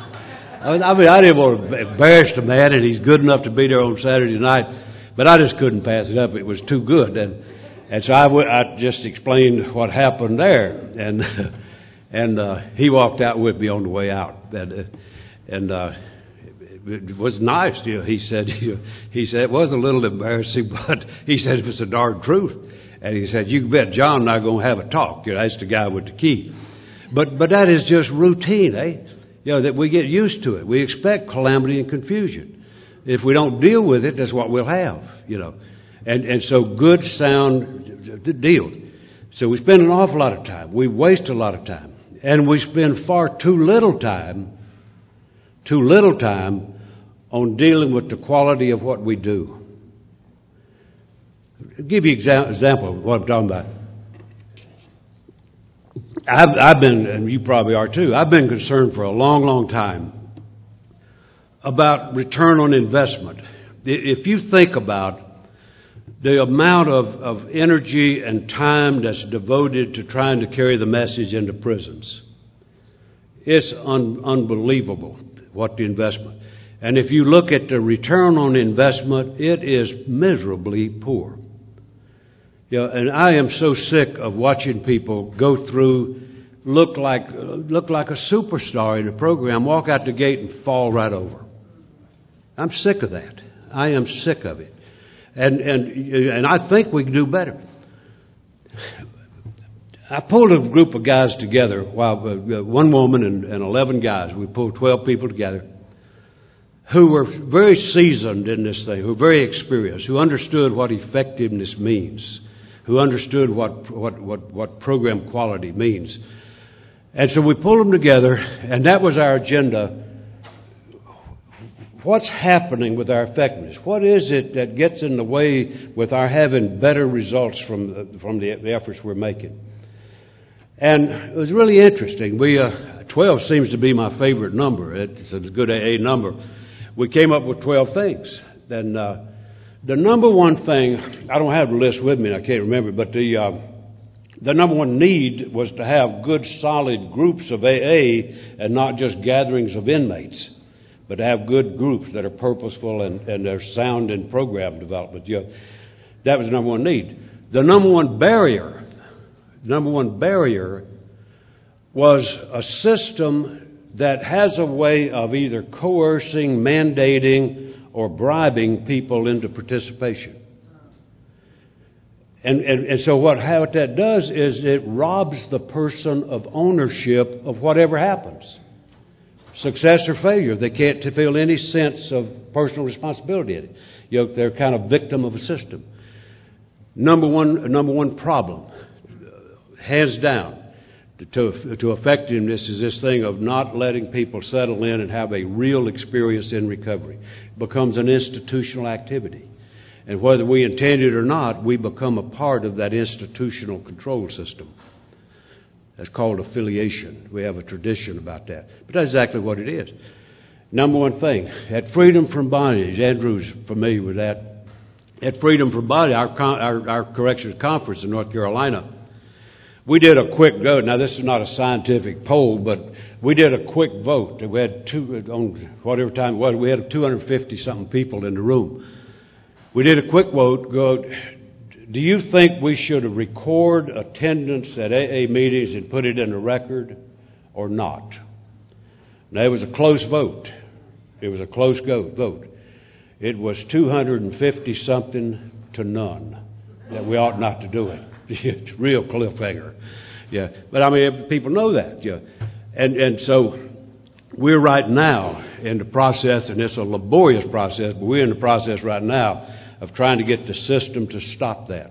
Speaker 1: I mean, I didn't want to embarrass the man, and he's good enough to be there on Saturday night, but I just couldn't pass it up. It was too good, and and so I, w- I just explained what happened there, and and uh, he walked out with me on the way out, and uh, and. Uh, It was nice, you know. He said, he said it was a little embarrassing, but he said it was the darn truth. And he said, you bet John and I are going to have a talk. You know, that's the guy with the key. But but that is just routine, eh? You know, that we get used to it. We expect calamity and confusion. If we don't deal with it, that's what we'll have, you know. And and so good, sound deal. So we spend an awful lot of time. We waste a lot of time. And we spend far too little time, too little time on dealing with the quality of what we do. I'll give you an example of what I'm talking about. I've, I've been, and you probably are too, I've been concerned for a long, long time about return on investment. If you think about the amount of, of energy and time that's devoted to trying to carry the message into prisons, it's un, unbelievable what the investment. And if you look at the return on investment, it is miserably poor. You know, and I am so sick of watching people go through, look like look like a superstar in a program, walk out the gate and fall right over. I'm sick of that. I am sick of it. And and and I think we can do better. I pulled a group of guys together, while uh, one woman and, and eleven guys. We pulled twelve people together who were very seasoned in this thing, who were very experienced, who understood what effectiveness means, who understood what, what, what, what program quality means. And so we pulled them together, and that was our agenda. What's happening with our effectiveness? What is it that gets in the way with our having better results from the, from the, the efforts we're making? And it was really interesting. We uh, twelve seems to be my favorite number. It's a good A A number. We came up with twelve things. And uh, the number one thing, I don't have the list with me, I can't remember, but the uh, the number one need was to have good, solid groups of A A and not just gatherings of inmates, but to have good groups that are purposeful and, and they're sound in program development. You know, that was the number one need. The number one barrier, number one barrier was a system that has a way of either coercing, mandating, or bribing people into participation. And, and, and so what, how what that does is it robs the person of ownership of whatever happens. Success or failure. They can't feel any sense of personal responsibility in it. You know, they're kind of victim of a system. Number one, number one problem, hands down, to, to effectiveness is this thing of not letting people settle in and have a real experience in recovery. It becomes an institutional activity. And whether we intend it or not, we become a part of that institutional control system. That's called affiliation. We have a tradition about that. But that's exactly what it is. Number one thing, at Freedom from Bondage, Andrew's familiar with that. At Freedom from Bondage, our, our, our corrections conference in North Carolina, we did a quick vote. Now, this is not a scientific poll, but we did a quick vote. We had two, on whatever time it was, we had two hundred fifty something people in the room. We did a quick vote. Go, do you think we should record attendance at A A meetings and put it in the record or not? Now, it was a close vote. It was a close go, vote. It was two hundred fifty something to none that we ought not to do it. It's a real cliffhanger. Yeah. But I mean, people know that. Yeah. And, and so we're right now in the process, and it's a laborious process, but we're in the process right now of trying to get the system to stop that.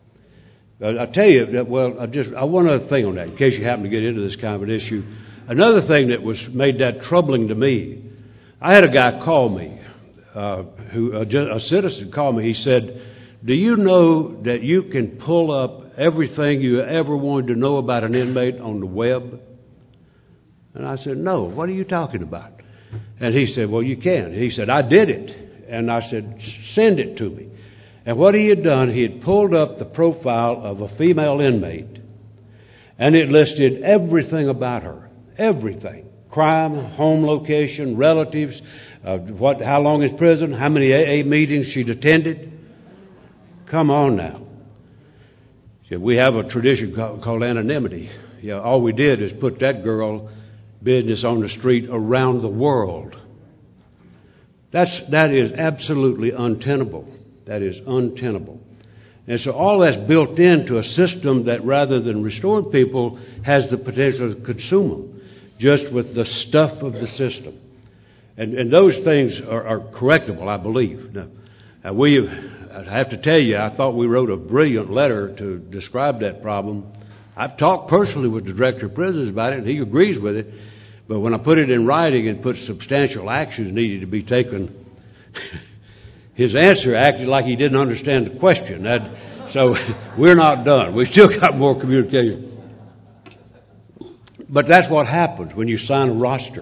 Speaker 1: I tell you, that, well, I just I one other thing on that, in case you happen to get into this kind of an issue. Another thing that was made that troubling to me, I had a guy call me, uh, who a, a citizen called me. He said, "Do you know that you can pull up everything you ever wanted to know about an inmate on the web?" And I said, "No, what are you talking about?" And he said, "Well, you can." He said, "I did it." And I said, "Send it to me." And what he had done, he had pulled up the profile of a female inmate, and it listed everything about her, everything. Crime, home location, relatives, uh, what, how long in prison, how many A A meetings she'd attended. Come on now. See, we have a tradition called, called anonymity. You know, all we did is put that girl business on the street around the world. That's, that is absolutely untenable. That is untenable. And so all that's built into a system that rather than restore people has the potential to consume them just with the stuff of the system. And, and those things are, are correctable, I believe. Now, now we, I have to tell you, I thought we wrote a brilliant letter to describe that problem. I've talked personally with the director of prisons about it, and he agrees with it. But when I put it in writing and put substantial actions needed to be taken, his answer acted like he didn't understand the question. That, so we're not done. We've still got more communication. But that's what happens when you sign a roster.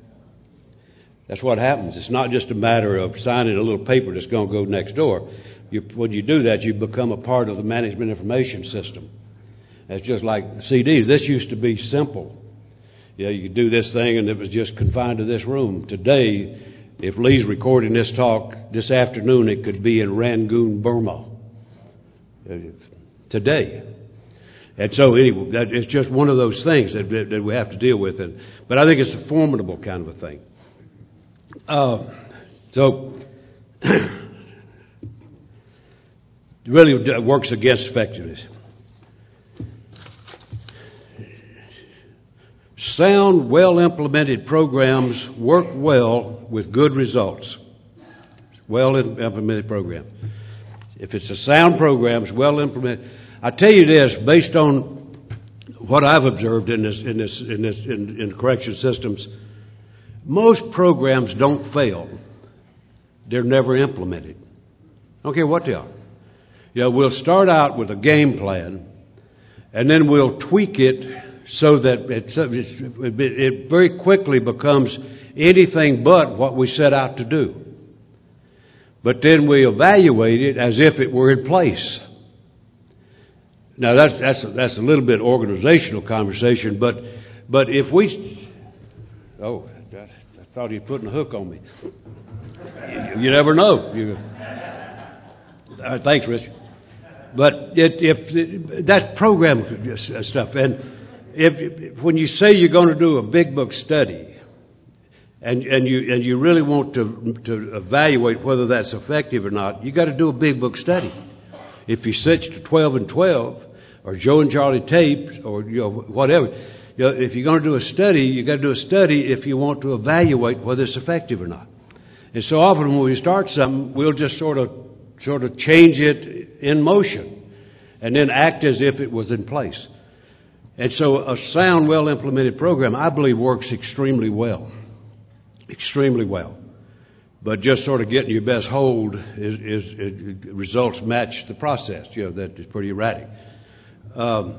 Speaker 1: That's what happens. It's not just a matter of signing a little paper that's going to go next door. You, when you do that, you become a part of the management information system. It's just like C Ds. This used to be simple. You know, you could do this thing and it was just confined to this room. Today, if Lee's recording this talk this afternoon, it could be in Rangoon, Burma. Today. And so anyway, that, it's just one of those things that, that, that we have to deal with. And, but I think it's a formidable kind of a thing. Uh, so it really works against effectiveness. Sound, well-implemented programs work well with good results. Well-implemented program. If it's a sound program, it's well-implemented. I tell you this, based on what I've observed in this, in this, in this, in, in correction systems, most programs don't fail. They're never implemented. I don't care what they are. You know, we'll start out with a game plan, and then we'll tweak it so that it, it, it very quickly becomes anything but what we set out to do. But then we evaluate it as if it were in place. Now that's that's a, that's a little bit organizational conversation, but but if we oh I, I thought he was putting a hook on me. You, you never know. You, uh, thanks, Richard. But it, if that's program stuff, and if when you say you're going to do a big book study, and and you and you really want to to evaluate whether that's effective or not, you got to do a big book study. If you switch to twelve and twelve, or Joe and Charlie tapes, or you know whatever, you know, if you're going to do a study, you got to do a study if you want to evaluate whether it's effective or not. And so often when we start something, we'll just sort of sort of change it in motion, and then act as if it was in place. And so a sound, well-implemented program, I believe, works extremely well. Extremely well. But just sort of getting your best hold is, is, is results match the process. You know, that is pretty erratic. Um,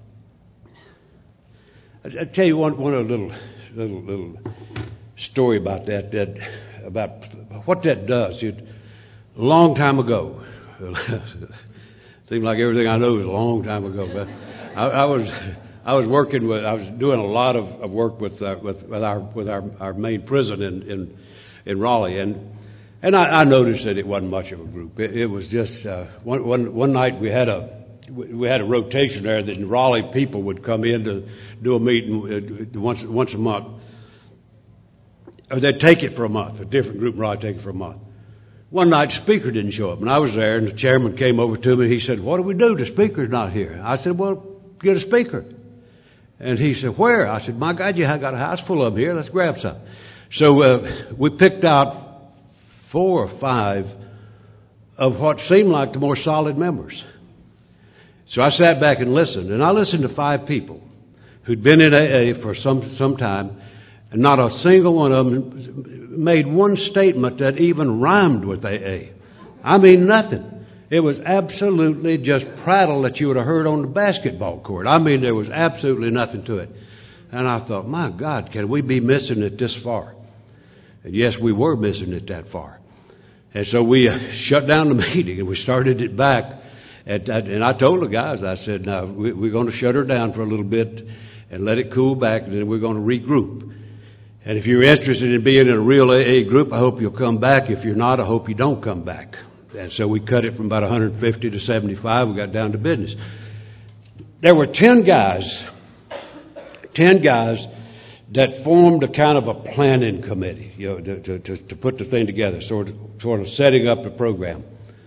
Speaker 1: I, I'll tell you one, one little, little, little story about that, that, about what that does. It, a long time ago, seems like everything I know is a long time ago, but I, I was... I was working with, I was doing a lot of, of work with, uh, with, with our, with our, our main prison in, in, in Raleigh. And, and I, I noticed that it wasn't much of a group. It, it was just, uh, one, one, one night we had a, we had a rotation there that in Raleigh people would come in to do a meeting once, once a month. Or they'd take it for a month. A different group in Raleigh take it for a month. One night, the speaker didn't show up, and I was there, and the chairman came over to me. He said, "What do we do? The speaker's not here." I said, "Well, get a speaker." And he said, "Where?" I said, "My God, you have got a house full of them here. Let's grab some." So uh, we picked out four or five of what seemed like the more solid members. So I sat back and listened, and I listened to five people who'd been in A A for some some time, and not a single one of them made one statement that even rhymed with A A. I mean, nothing. It was absolutely just prattle that you would have heard on the basketball court. I mean, there was absolutely nothing to it. And I thought, my God, can we be missing it this far? And yes, we were missing it that far. And so we uh, shut down the meeting and we started it back. And, and I told the guys, I said, no, we, we're going to shut her down for a little bit and let it cool back, and then we're going to regroup. And if you're interested in being in a real A A group, I hope you'll come back. If you're not, I hope you don't come back. And so we cut it from about one hundred fifty to seventy-five. We got down to business. There were ten guys, ten guys that formed a kind of a planning committee, you know, to, to, to put the thing together, sort of, sort of setting up the program.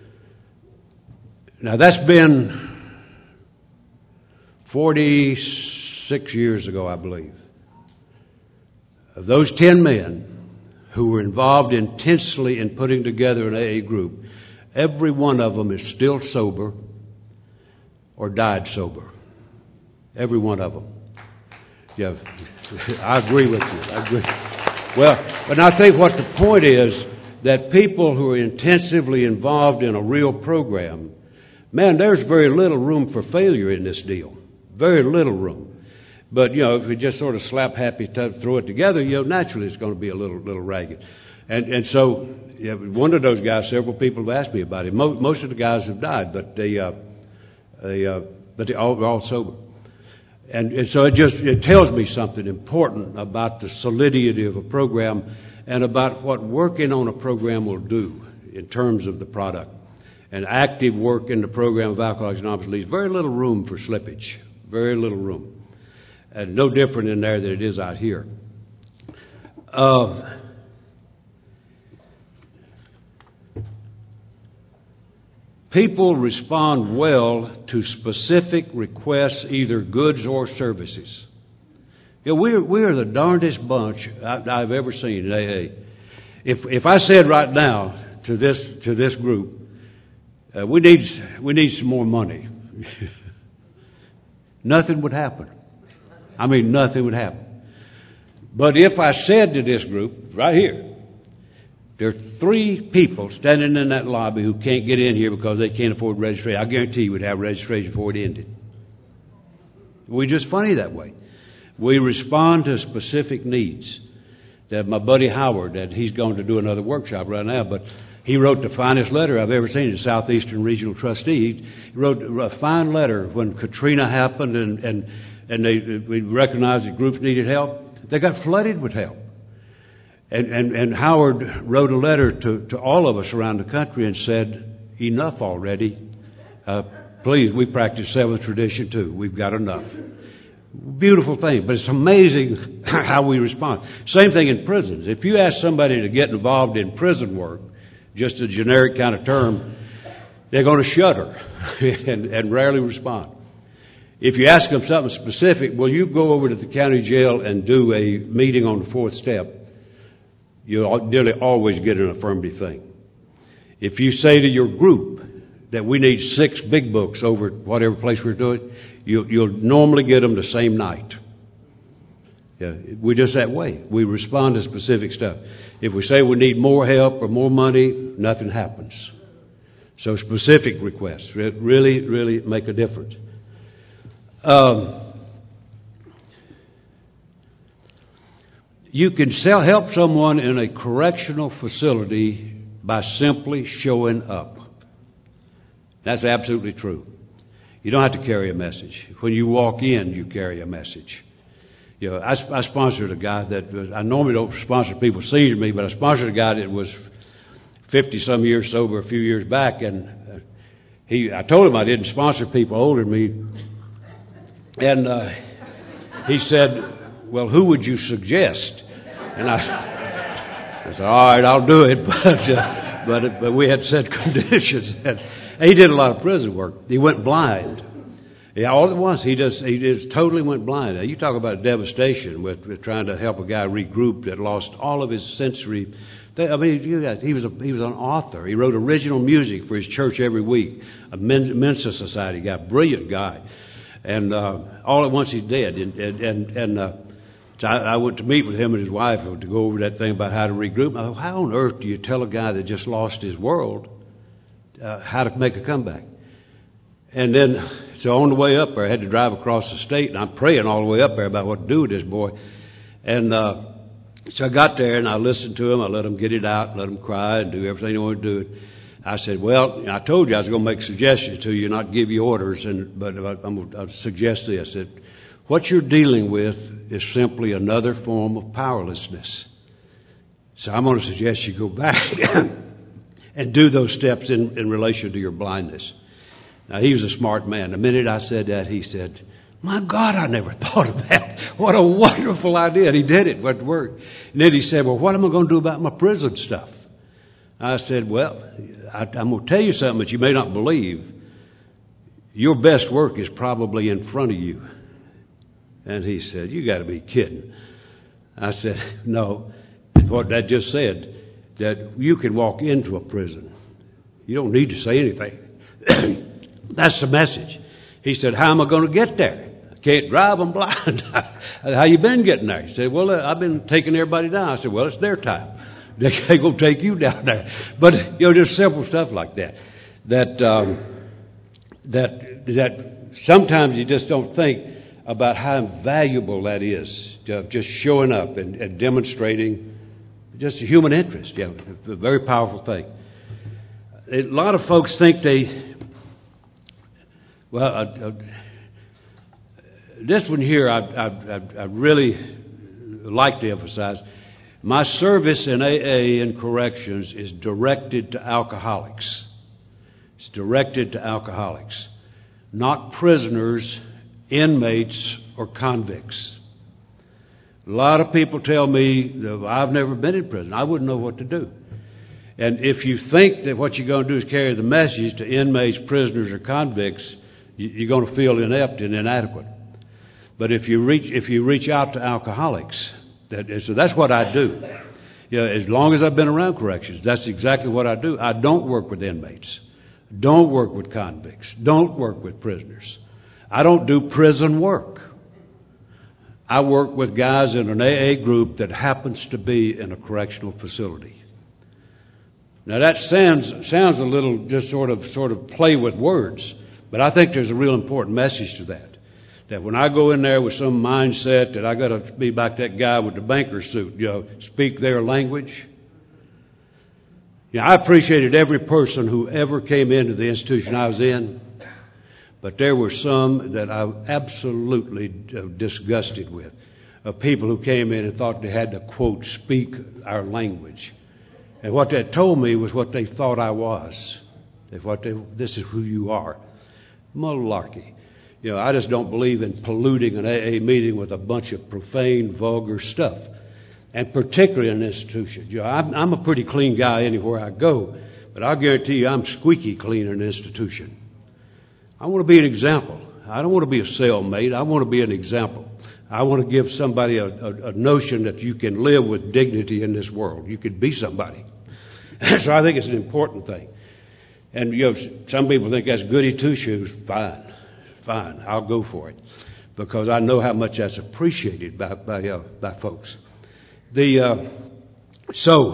Speaker 1: Now that's been forty-six years ago, I believe. Of those ten men who were involved intensely in putting together an A A group, every one of them is still sober or died sober. Every one of them. Yeah, I agree with you. I agree. Well, but I think what the point is that people who are intensively involved in a real program, man, there's very little room for failure in this deal. Very little room. But, you know, if we just sort of slap happy to throw it together, you know, naturally it's going to be a little little ragged. And and so, yeah, one of those guys, several people have asked me about it. Most, most of the guys have died, but they, uh, they, uh, but they all, they're all sober. And, and so it just it tells me something important about the solidity of a program and about what working on a program will do in terms of the product. And active work in the program of Alcoholics Anonymous leaves very little room for slippage. Very little room. And no different in there than it is out here. Uh, people respond well to specific requests, either goods or services. You know, we're, we're the darndest bunch I, I've ever seen in A A. If, if I said right now to this, to this group, uh, we need, we need some more money, nothing would happen. I mean, nothing would happen. But if I said to this group, right here, there are three people standing in that lobby who can't get in here because they can't afford registration, I guarantee you we'd have registration before it ended. We're just funny that way. We respond to specific needs. That my buddy Howard, that he's going to do another workshop right now, but he wrote the finest letter I've ever seen as Southeastern Regional Trustee. He wrote a fine letter when Katrina happened and, and and they, we recognized that groups needed help. They got flooded with help. And, and, and Howard wrote a letter to, to all of us around the country and said, enough already. Uh, please, we practice seventh tradition too. We've got enough. Beautiful thing, but it's amazing how we respond. Same thing in prisons. If you ask somebody to get involved in prison work, just a generic kind of term, they're going to shudder and, and rarely respond. If you ask them something specific, will you go over to the county jail and do a meeting on the fourth step? You'll nearly always get an affirmative thing. If you say to your group that we need six big books over whatever place we're doing, you'll, you'll normally get them the same night. Yeah, we're just that way. We respond to specific stuff. If we say we need more help or more money, nothing happens. So specific requests really, really make a difference. Um, you can sell, help someone in a correctional facility by simply showing up. That's absolutely true. You don't have to carry a message. When you walk in, you carry a message. You know, I, I sponsored a guy that was, I normally don't sponsor people senior to me, but I sponsored a guy that was fifty-some years sober a few years back, and uh, he, I told him I didn't sponsor people older than me. And uh, he said, well, who would you suggest? And I, I said, all right, I'll do it, but uh, but, but we had set conditions. And he did a lot of prison work. He went blind. Yeah, all at once, he just he just totally went blind. Now, you talk about devastation with, with trying to help a guy regroup that lost all of his sensory. I mean, he was a, he was an author. He wrote original music for his church every week. A Mensa Society guy, brilliant guy, and uh, all at once he's dead. And and and, and uh, so I, I went to meet with him and his wife to go over that thing about how to regroup. I thought, how on earth do you tell a guy that just lost his world uh, how to make a comeback? And then. So on the way up there, I had to drive across the state, and I'm praying all the way up there about what to do with this boy. And uh, so I got there, and I listened to him. I let him get it out, let him cry, and do everything he wanted to do. I said, well, I told you I was going to make suggestions to you, not give you orders, and but I'm going to suggest this, that what you're dealing with is simply another form of powerlessness. So I'm going to suggest you go back and do those steps in, in relation to your blindness. Now, he was a smart man. The minute I said that, he said, my God, I never thought of that. What a wonderful idea. And he did it. What worked. And then he said, well, what am I going to do about my prison stuff? I said, well, I, I'm going to tell you something that you may not believe. Your best work is probably in front of you. And he said, you got to be kidding. I said, no. What that just said, that you can walk into a prison. You don't need to say anything. That's the message. He said, how am I going to get there? I can't drive, I'm blind. How you been getting there? He said, well, uh, I've been taking everybody down. I said, well, it's their time. They're going to take you down there. But, you know, just simple stuff like that. That, um, that, that sometimes you just don't think about how valuable that is, to just showing up and, and demonstrating just a human interest. Yeah, it's a very powerful thing. A lot of folks think they... Well, I, I, this one here I, I, I really like to emphasize. My service in A A and corrections is directed to alcoholics. It's directed to alcoholics, not prisoners, inmates, or convicts. A lot of people tell me that I've never been in prison. I wouldn't know what to do. And if you think that what you're going to do is carry the message to inmates, prisoners, or convicts, you're going to feel inept and inadequate. But if you reach if you reach out to alcoholics, that is, so that's what I do. You know, as long as I've been around corrections, that's exactly what I do. I don't work with inmates, don't work with convicts, don't work with prisoners. I don't do prison work. I work with guys in an A A group that happens to be in a correctional facility. Now that sounds sounds a little just sort of sort of play with words. But I think there's a real important message to that. That when I go in there with some mindset that I got to be like that guy with the banker suit, you know, speak their language. You know, I appreciated every person who ever came into the institution I was in, but there were some that I absolutely disgusted with, of people who came in and thought they had to, quote, speak our language. And what that told me was what they thought I was. That what they, this is who you are. Malarkey. You know, I just don't believe in polluting an A A meeting with a bunch of profane, vulgar stuff, and particularly in an institution. You know, I'm, I'm a pretty clean guy anywhere I go, But I'll guarantee you I'm squeaky clean in an institution. I want to be an example. I don't want to be a cellmate. I want to be an example. I want to give somebody a, a, a notion that you can live with dignity in this world. You could be somebody. So I think it's an important thing. And you know, some people think that's goody two-shoes. Fine, fine, I'll go for it, because I know how much that's appreciated by by, uh, by folks. The uh, so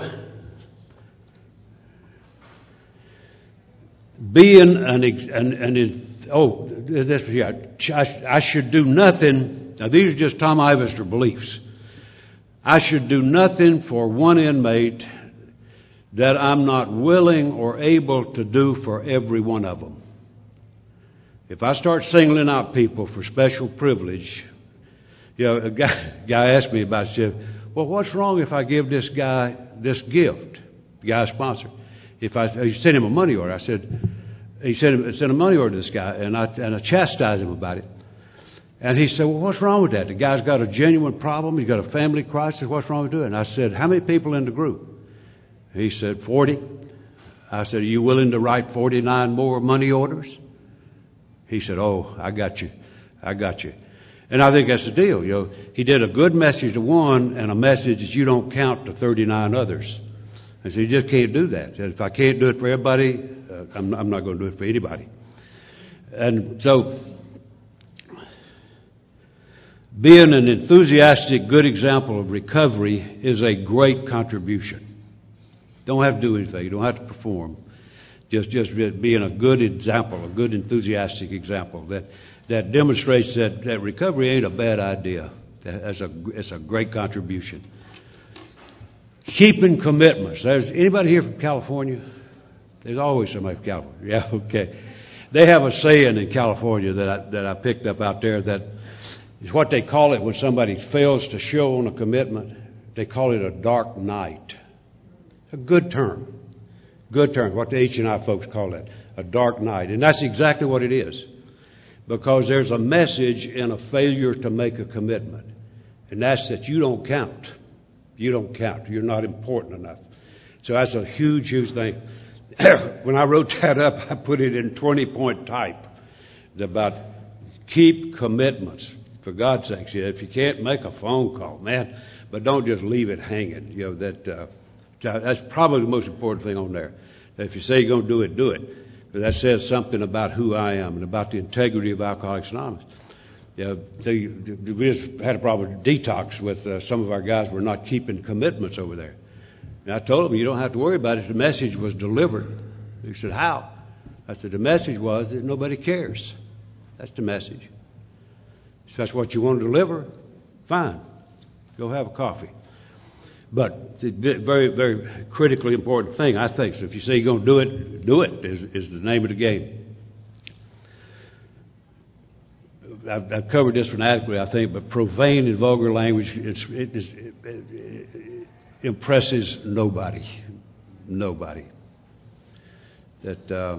Speaker 1: being an, an, an oh that's yeah, I, I should do nothing. Now these are just Tom Ivester beliefs. I should do nothing for one inmate that I'm not willing or able to do for every one of them. If I start singling out people for special privilege, you know, a guy, guy asked me about it, said, well, what's wrong if I give this guy this gift? The guy's sponsor. If I he sent him a money order, I said, he sent, sent a money order to this guy, and I, and I chastised him about it. And he said, well, what's wrong with that? The guy's got a genuine problem. He's got a family crisis. What's wrong with doing it? And I said, how many people in the group? He said, forty. I said, are you willing to write forty-nine more money orders? He said, oh, I got you. I got you. And I think that's the deal. You know, he did a good message to one and a message that you don't count to thirty-nine others. I said, you just can't do that. If I can't do it for everybody, uh, I'm, I'm not going to do it for anybody. And so, being an enthusiastic, good example of recovery is a great contribution. Don't have to do anything. You don't have to perform. Just, just being a good example, a good enthusiastic example that, that demonstrates that, that recovery ain't a bad idea. That's a, it's a great contribution. Keeping commitments. There's anybody here from California? There's always somebody from California. Yeah, okay. They have a saying in California that I, that I picked up out there that is what they call it when somebody fails to show on a commitment. They call it a dark night. A good term. Good term. What the H and I folks call that. A dark night. And that's exactly what it is. Because there's a message in a failure to make a commitment. And that's that you don't count. You don't count. You're not important enough. So that's a huge, huge thing. When I wrote that up, I put it in twenty-point type. About keep commitments. For God's sake, if you can't make a phone call, man, but don't just leave it hanging. You know, that... Uh, That's probably the most important thing on there. That if you say you're going to do it, do it. But that says something about who I am and about the integrity of Alcoholics Anonymous. You know, they, we just had a problem with detox with uh, some of our guys were not keeping commitments over there. And I told them, you don't have to worry about it. The message was delivered. He said, how? I said, the message was that nobody cares. That's the message. If that's what you want to deliver, fine. Go have a coffee. But the very, very critically important thing, I think, so if you say you're going to do it, do it, is, is the name of the game. I've, I've covered this one adequately, I think, but profane and vulgar language it's, it, is, it, it, it impresses nobody. Nobody. That uh,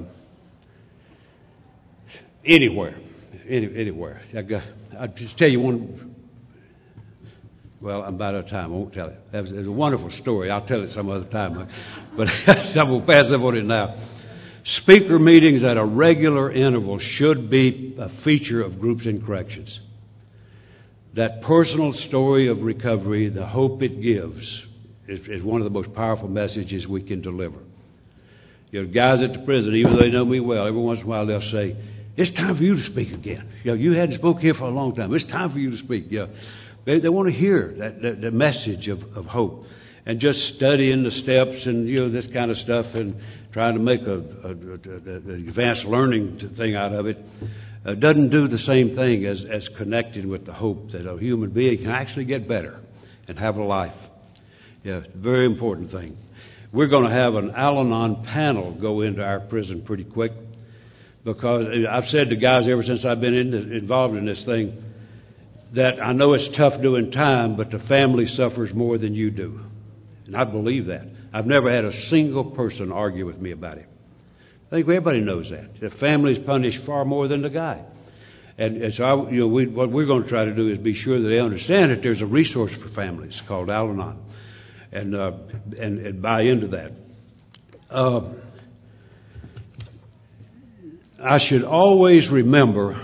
Speaker 1: anywhere, any, anywhere. I got, I'll just tell you one. Well, I'm about out of time. I won't tell it. It was, it was a wonderful story. I'll tell it some other time. But I will pass up on it now. Speaker meetings at a regular interval should be a feature of groups in corrections. That personal story of recovery, the hope it gives, is, is one of the most powerful messages we can deliver. You know, guys at the prison, even though they know me well, every once in a while they'll say, it's time for you to speak again. You know, you hadn't spoken here for a long time. It's time for you to speak. You know, They, they want to hear that, that the message of, of hope, and just studying the steps and you know this kind of stuff and trying to make a, a, a, a advanced learning thing out of it uh, doesn't do the same thing as, as connecting with the hope that a human being can actually get better and have a life. Yeah, very important thing. We're going to have an Al-Anon panel go into our prison pretty quick because I've said to guys ever since I've been in this, involved in this thing, that I know it's tough doing time, but the family suffers more than you do. And I believe that. I've never had a single person argue with me about it. I think everybody knows that. The family's punished far more than the guy. And, and so, I, you know, we, what we're going to try to do is be sure that they understand that there's a resource for families called Al-Anon, and, uh, and and buy into that. Uh, I should always remember,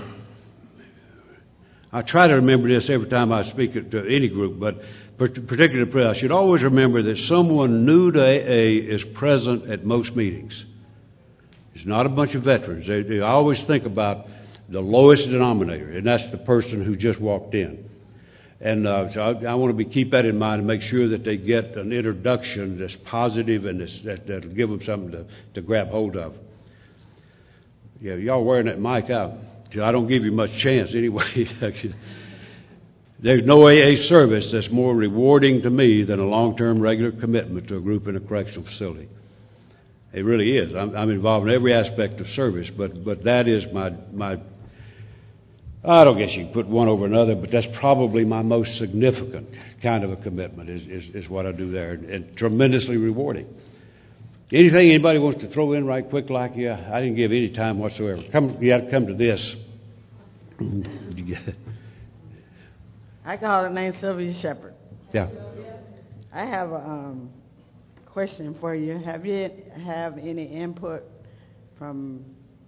Speaker 1: I try to remember this every time I speak to any group, but particularly I should always remember that someone new to A A is present at most meetings. It's not a bunch of veterans. They, they always think about the lowest denominator, and that's the person who just walked in. And uh, so I, I want to be, keep that in mind and make sure that they get an introduction that's positive and that's, that, that'll give them something to, to grab hold of. Yeah, y'all wearing that mic out. I don't give you much chance anyway. There's no A A service that's more rewarding to me than a long-term regular commitment to a group in a correctional facility. It really is. I'm, I'm involved in every aspect of service, but but that is my my. I don't guess you can put one over another, but that's probably my most significant kind of a commitment is, is, is what I do there, and, and tremendously rewarding. Anything anybody wants to throw in right quick like you? I didn't give any time whatsoever. Come, you have to come to this.
Speaker 2: I call it name Sylvia Shepherd.
Speaker 1: Yeah.
Speaker 2: I have a um, question for you. Have you have any input from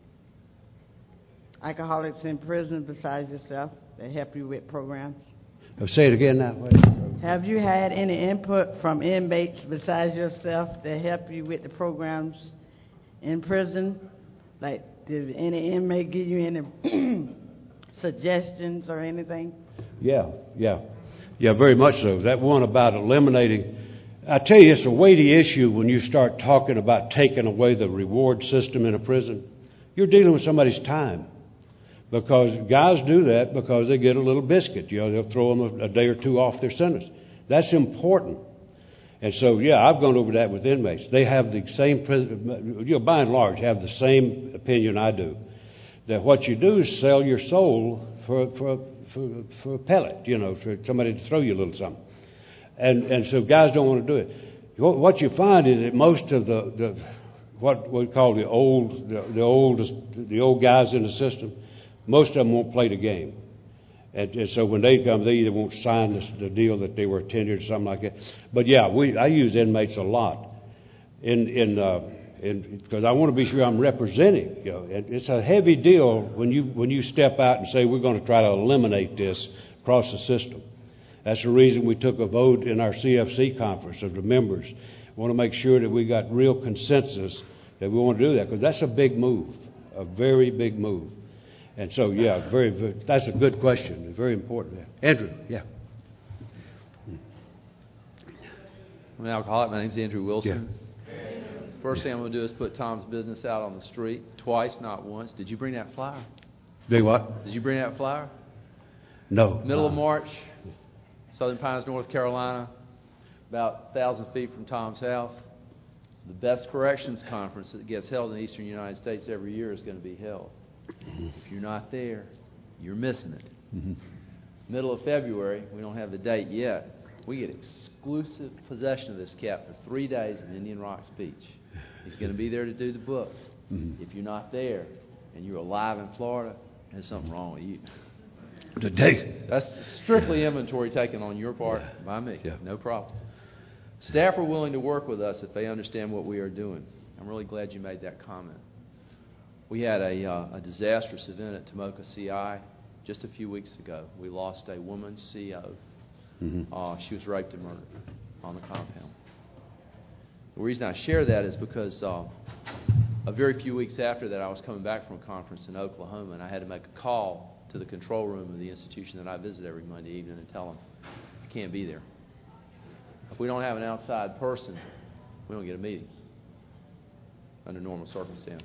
Speaker 2: alcoholics in prison besides yourself that help you with programs?
Speaker 1: Oh, say it again now. Wait.
Speaker 2: Have you had any input from inmates besides yourself that help you with the programs in prison? Like, did any inmate give you any suggestions or anything?
Speaker 1: Yeah, yeah. Yeah, very much so. That one about eliminating, I tell you, it's a weighty issue when you start talking about taking away the reward system in a prison. You're dealing with somebody's time. Because guys do that because they get a little biscuit. You know, they'll throw them a, a day or two off their sentence. That's important. And so, yeah, I've gone over that with inmates. They have the same, you know, by and large, have the same opinion I do. That what you do is sell your soul for for for, for a pellet, you know, for somebody to throw you a little something. And and so guys don't want to do it. What you find is that most of the, the what we call the old the, the oldest the old guys in the system, most of them won't play the game. And, and so when they come, they either won't sign this, the deal that they were tenured or something like that. But yeah, we I use inmates a lot in in uh, in because I want to be sure I'm representing. You know, and it's a heavy deal when you when you step out and say we're going to try to eliminate this across the system. That's the reason we took a vote in our C F C conference of the members. We want to make sure that we got real consensus that we want to do that because that's a big move, a very big move. And so, yeah, very, very, that's a good question. It's very important. Andrew, yeah.
Speaker 3: I'm an alcoholic. My name's Andrew Wilson.
Speaker 1: Yeah.
Speaker 3: First thing I'm going to do is put Tom's business out on the street. Twice, not once. Did you bring that flyer?
Speaker 1: Do what?
Speaker 3: Did you bring that flyer?
Speaker 1: No.
Speaker 3: Middle
Speaker 1: no.
Speaker 3: of March, Southern Pines, North Carolina, about one thousand feet from Tom's house. The best corrections conference that gets held in the eastern United States every year is going to be held. If you're not there, you're missing it. Mm-hmm. Middle of February, we don't have the date yet. We get exclusive possession of this cat for three days in Indian Rocks Beach. He's going to be there to do the book. Mm-hmm. If you're not there and you're alive in Florida, there's something wrong with you.
Speaker 1: Today.
Speaker 3: That's strictly inventory taken on your part yeah. by me. Yeah. No problem. Staff are willing to work with us if they understand what we are doing. I'm really glad you made that comment. We had a, uh, a disastrous event at Tomoka C I just a few weeks ago. We lost a woman C O. Mm-hmm. Uh, she was raped and murdered on the compound. The reason I share that is because uh, a very few weeks after that, I was coming back from a conference in Oklahoma, and I had to make a call to the control room of the institution that I visit every Monday evening and tell them, I can't be there. If we don't have an outside person, we don't get a meeting under normal circumstances.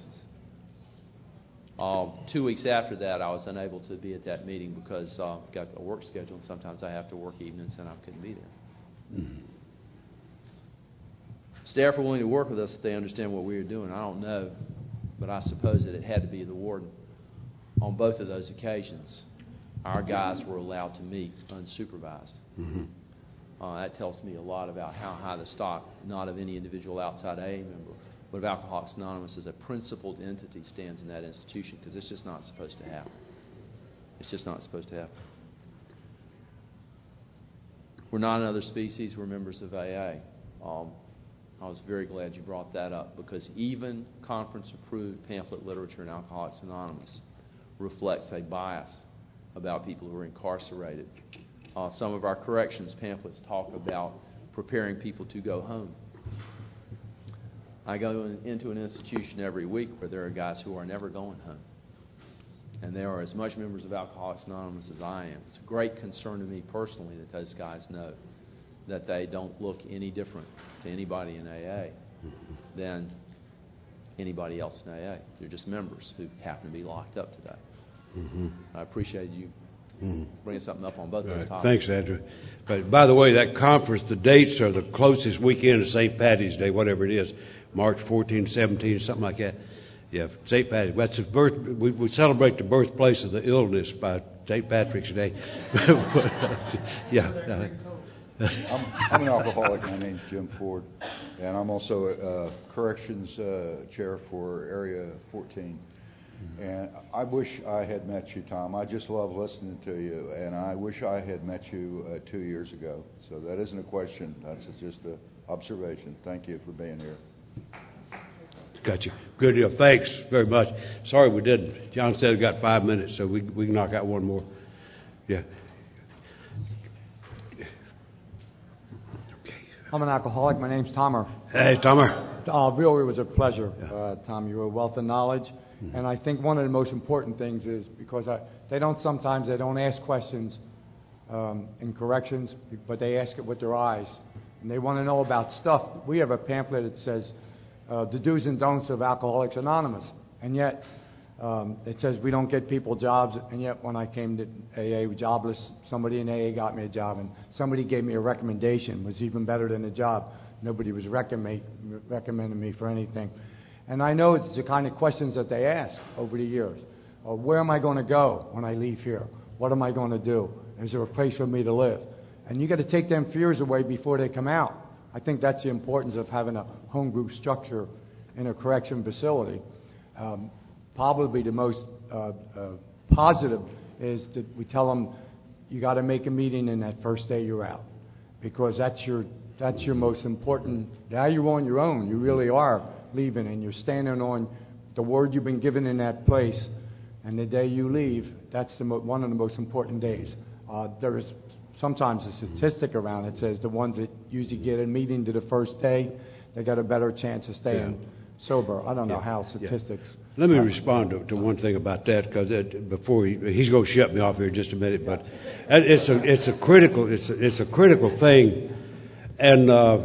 Speaker 3: Uh, two weeks after that, I was unable to be at that meeting because I uh, got a work schedule, and sometimes I have to work evenings, and I couldn't be there. Mm-hmm. Staff are willing to work with us if they understand what we are doing. I don't know, but I suppose that it had to be the warden. On both of those occasions, our guys were allowed to meet unsupervised. Mm-hmm. Uh, that tells me a lot about how high the stock, not of any individual outside A A member, but of Alcoholics Anonymous as a principled entity stands in that institution, because it's just not supposed to happen. It's just not supposed to happen. We're not another species. We're members of A A. Um, I was very glad you brought that up, because even conference-approved pamphlet literature in Alcoholics Anonymous reflects a bias about people who are incarcerated. Uh, some of our corrections pamphlets talk about preparing people to go home. I go in, into an institution every week where there are guys who are never going home. And there are as much members of Alcoholics Anonymous as I am. It's a great concern to me personally that those guys know that they don't look any different to anybody in A A than anybody else in A A. They're just members who happen to be locked up today. Mm-hmm. I appreciate you mm-hmm. bringing something up on both
Speaker 1: All
Speaker 3: those
Speaker 1: right.
Speaker 3: topics.
Speaker 1: Thanks, Andrew. But by the way, that conference, the dates are the closest weekend of Saint Patty's Day, whatever it is, March fourteenth, seventeenth, something like that. Yeah, Saint Patrick's. That's his birth. We, we celebrate the birthplace of the illness by Saint Patrick's Day. yeah. Uh,
Speaker 4: I'm, I'm an alcoholic. My name's Jim Ford, and I'm also a, a corrections uh, chair for Area fourteen. Mm-hmm. And I wish I had met you, Tom. I just love listening to you, and I wish I had met you uh, two years ago. So that isn't a question. That's just an observation. Thank you for being here.
Speaker 1: Got you. Good deal. Thanks very much. Sorry we didn't. John said we got five minutes, so we we can knock out one more. Yeah.
Speaker 5: I'm an alcoholic. My name's Tomer.
Speaker 1: Hey, Tomer.
Speaker 5: Uh, really, it was a pleasure,
Speaker 1: Yeah.
Speaker 5: uh, Tom. You're a wealth of knowledge. Mm-hmm. And I think one of the most important things is because I, they don't sometimes, they don't ask questions um, in corrections, but they ask it with their eyes. And they want to know about stuff. We have a pamphlet that says uh, the do's and don'ts of Alcoholics Anonymous. And yet, um, it says we don't get people jobs. And yet, when I came to A A jobless, somebody in A A got me a job. And somebody gave me a recommendation, was even better than a job. Nobody was recommend, recommending me for anything. And I know it's the kind of questions that they ask over the years. Uh, where am I going to go when I leave here? What am I going to do? Is there a place for me to live? And you got to take them fears away before they come out. I think that's the importance of having a home group structure in a correction facility. Um, probably the most uh, uh, positive is that we tell them you got to make a meeting in that first day you're out, because that's your that's your most important. Now you're on your own. You really are leaving, and you're standing on the word you've been given in that place. And the day you leave, that's the mo- one of the most important days. Uh, there is sometimes a statistic around it says the ones that usually get a meeting to the first day, they got a better chance of staying yeah. sober. I don't know yeah. how statistics. Yeah.
Speaker 1: Let me uh, respond to, to one thing about that, because before he, he's going to shut me off here in just a minute. But it's a it's a critical it's a, it's a critical thing, and uh,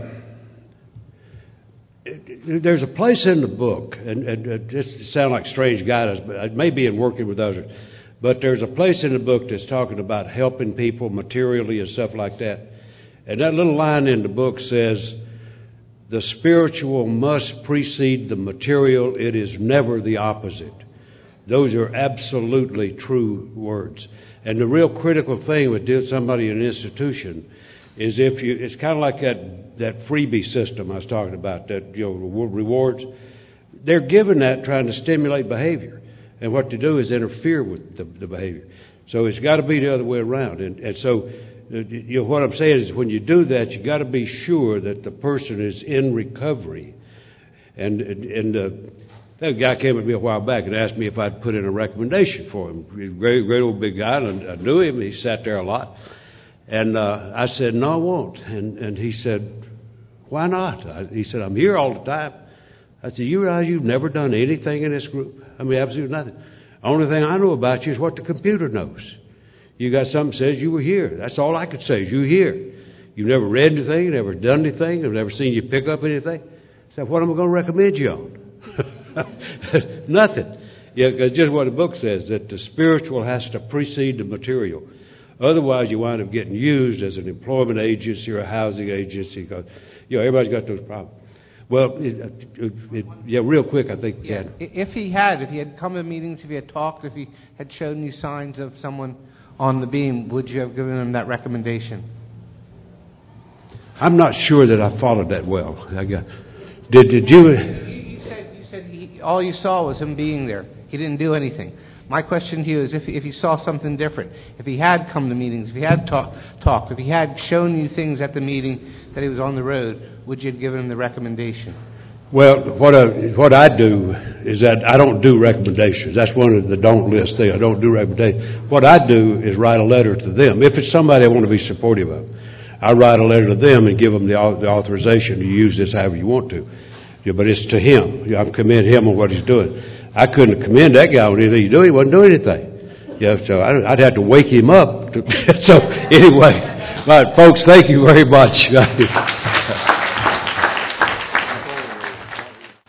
Speaker 1: it, there's a place in the book, and, and it just sound like strange guidance, but it may be in working with others. But there's a place in the book that's talking about helping people materially and stuff like that. And that little line in the book says, the spiritual must precede the material. It is never the opposite. Those are absolutely true words. And the real critical thing with somebody in an institution is if you, it's kind of like that, that freebie system I was talking about, that, you know, rewards. They're given that trying to stimulate behavior. And what to do is interfere with the, the behavior. So it's got to be the other way around. And, and so, you know, what I'm saying is when you do that, you got to be sure that the person is in recovery. And and uh, that guy came to me a while back and asked me if I'd put in a recommendation for him. He's a great, great old big guy, and I knew him. He sat there a lot. And uh, I said, no, I won't. And, and he said, why not? I, he said, I'm here all the time. I said, you realize you've never done anything in this group? I mean, absolutely nothing. The only thing I know about you is what the computer knows. You got something that says you were here. That's all I could say is you were here. You've never read anything, you've never done anything, I've never seen you pick up anything. So what am I going to recommend you on? Nothing. Yeah, because just what the book says, that the spiritual has to precede the material. Otherwise, you wind up getting used as an employment agency or a housing agency. Because, you know, everybody's got those problems. Well, it, it, it, yeah, real quick, I think.
Speaker 6: Yeah. If he had, if he had come to meetings, if he had talked, if he had shown you signs of someone on the beam, would you have given him that recommendation?
Speaker 1: I'm not sure that I followed that well. I got, did did you?
Speaker 6: You, you said you said he, all you saw was him being there. He didn't do anything. My question to you is if, if you saw something different, if he had come to meetings, if he had talk, talked, if he had shown you things at the meeting that he was on the road, would you have given him the recommendation?
Speaker 1: Well, what I, what I do is that I don't do recommendations. That's one of the don't list things. I don't do recommendations. What I do is write a letter to them. If it's somebody I want to be supportive of, I write a letter to them and give them the, the authorization to use this however you want to. Yeah, but it's to him. Yeah, I commend him on what he's doing. I couldn't commend that guy on anything he's doing. He wasn't doing anything. Yeah, so I'd have to wake him up. To, so anyway, all right, folks, thank you very much.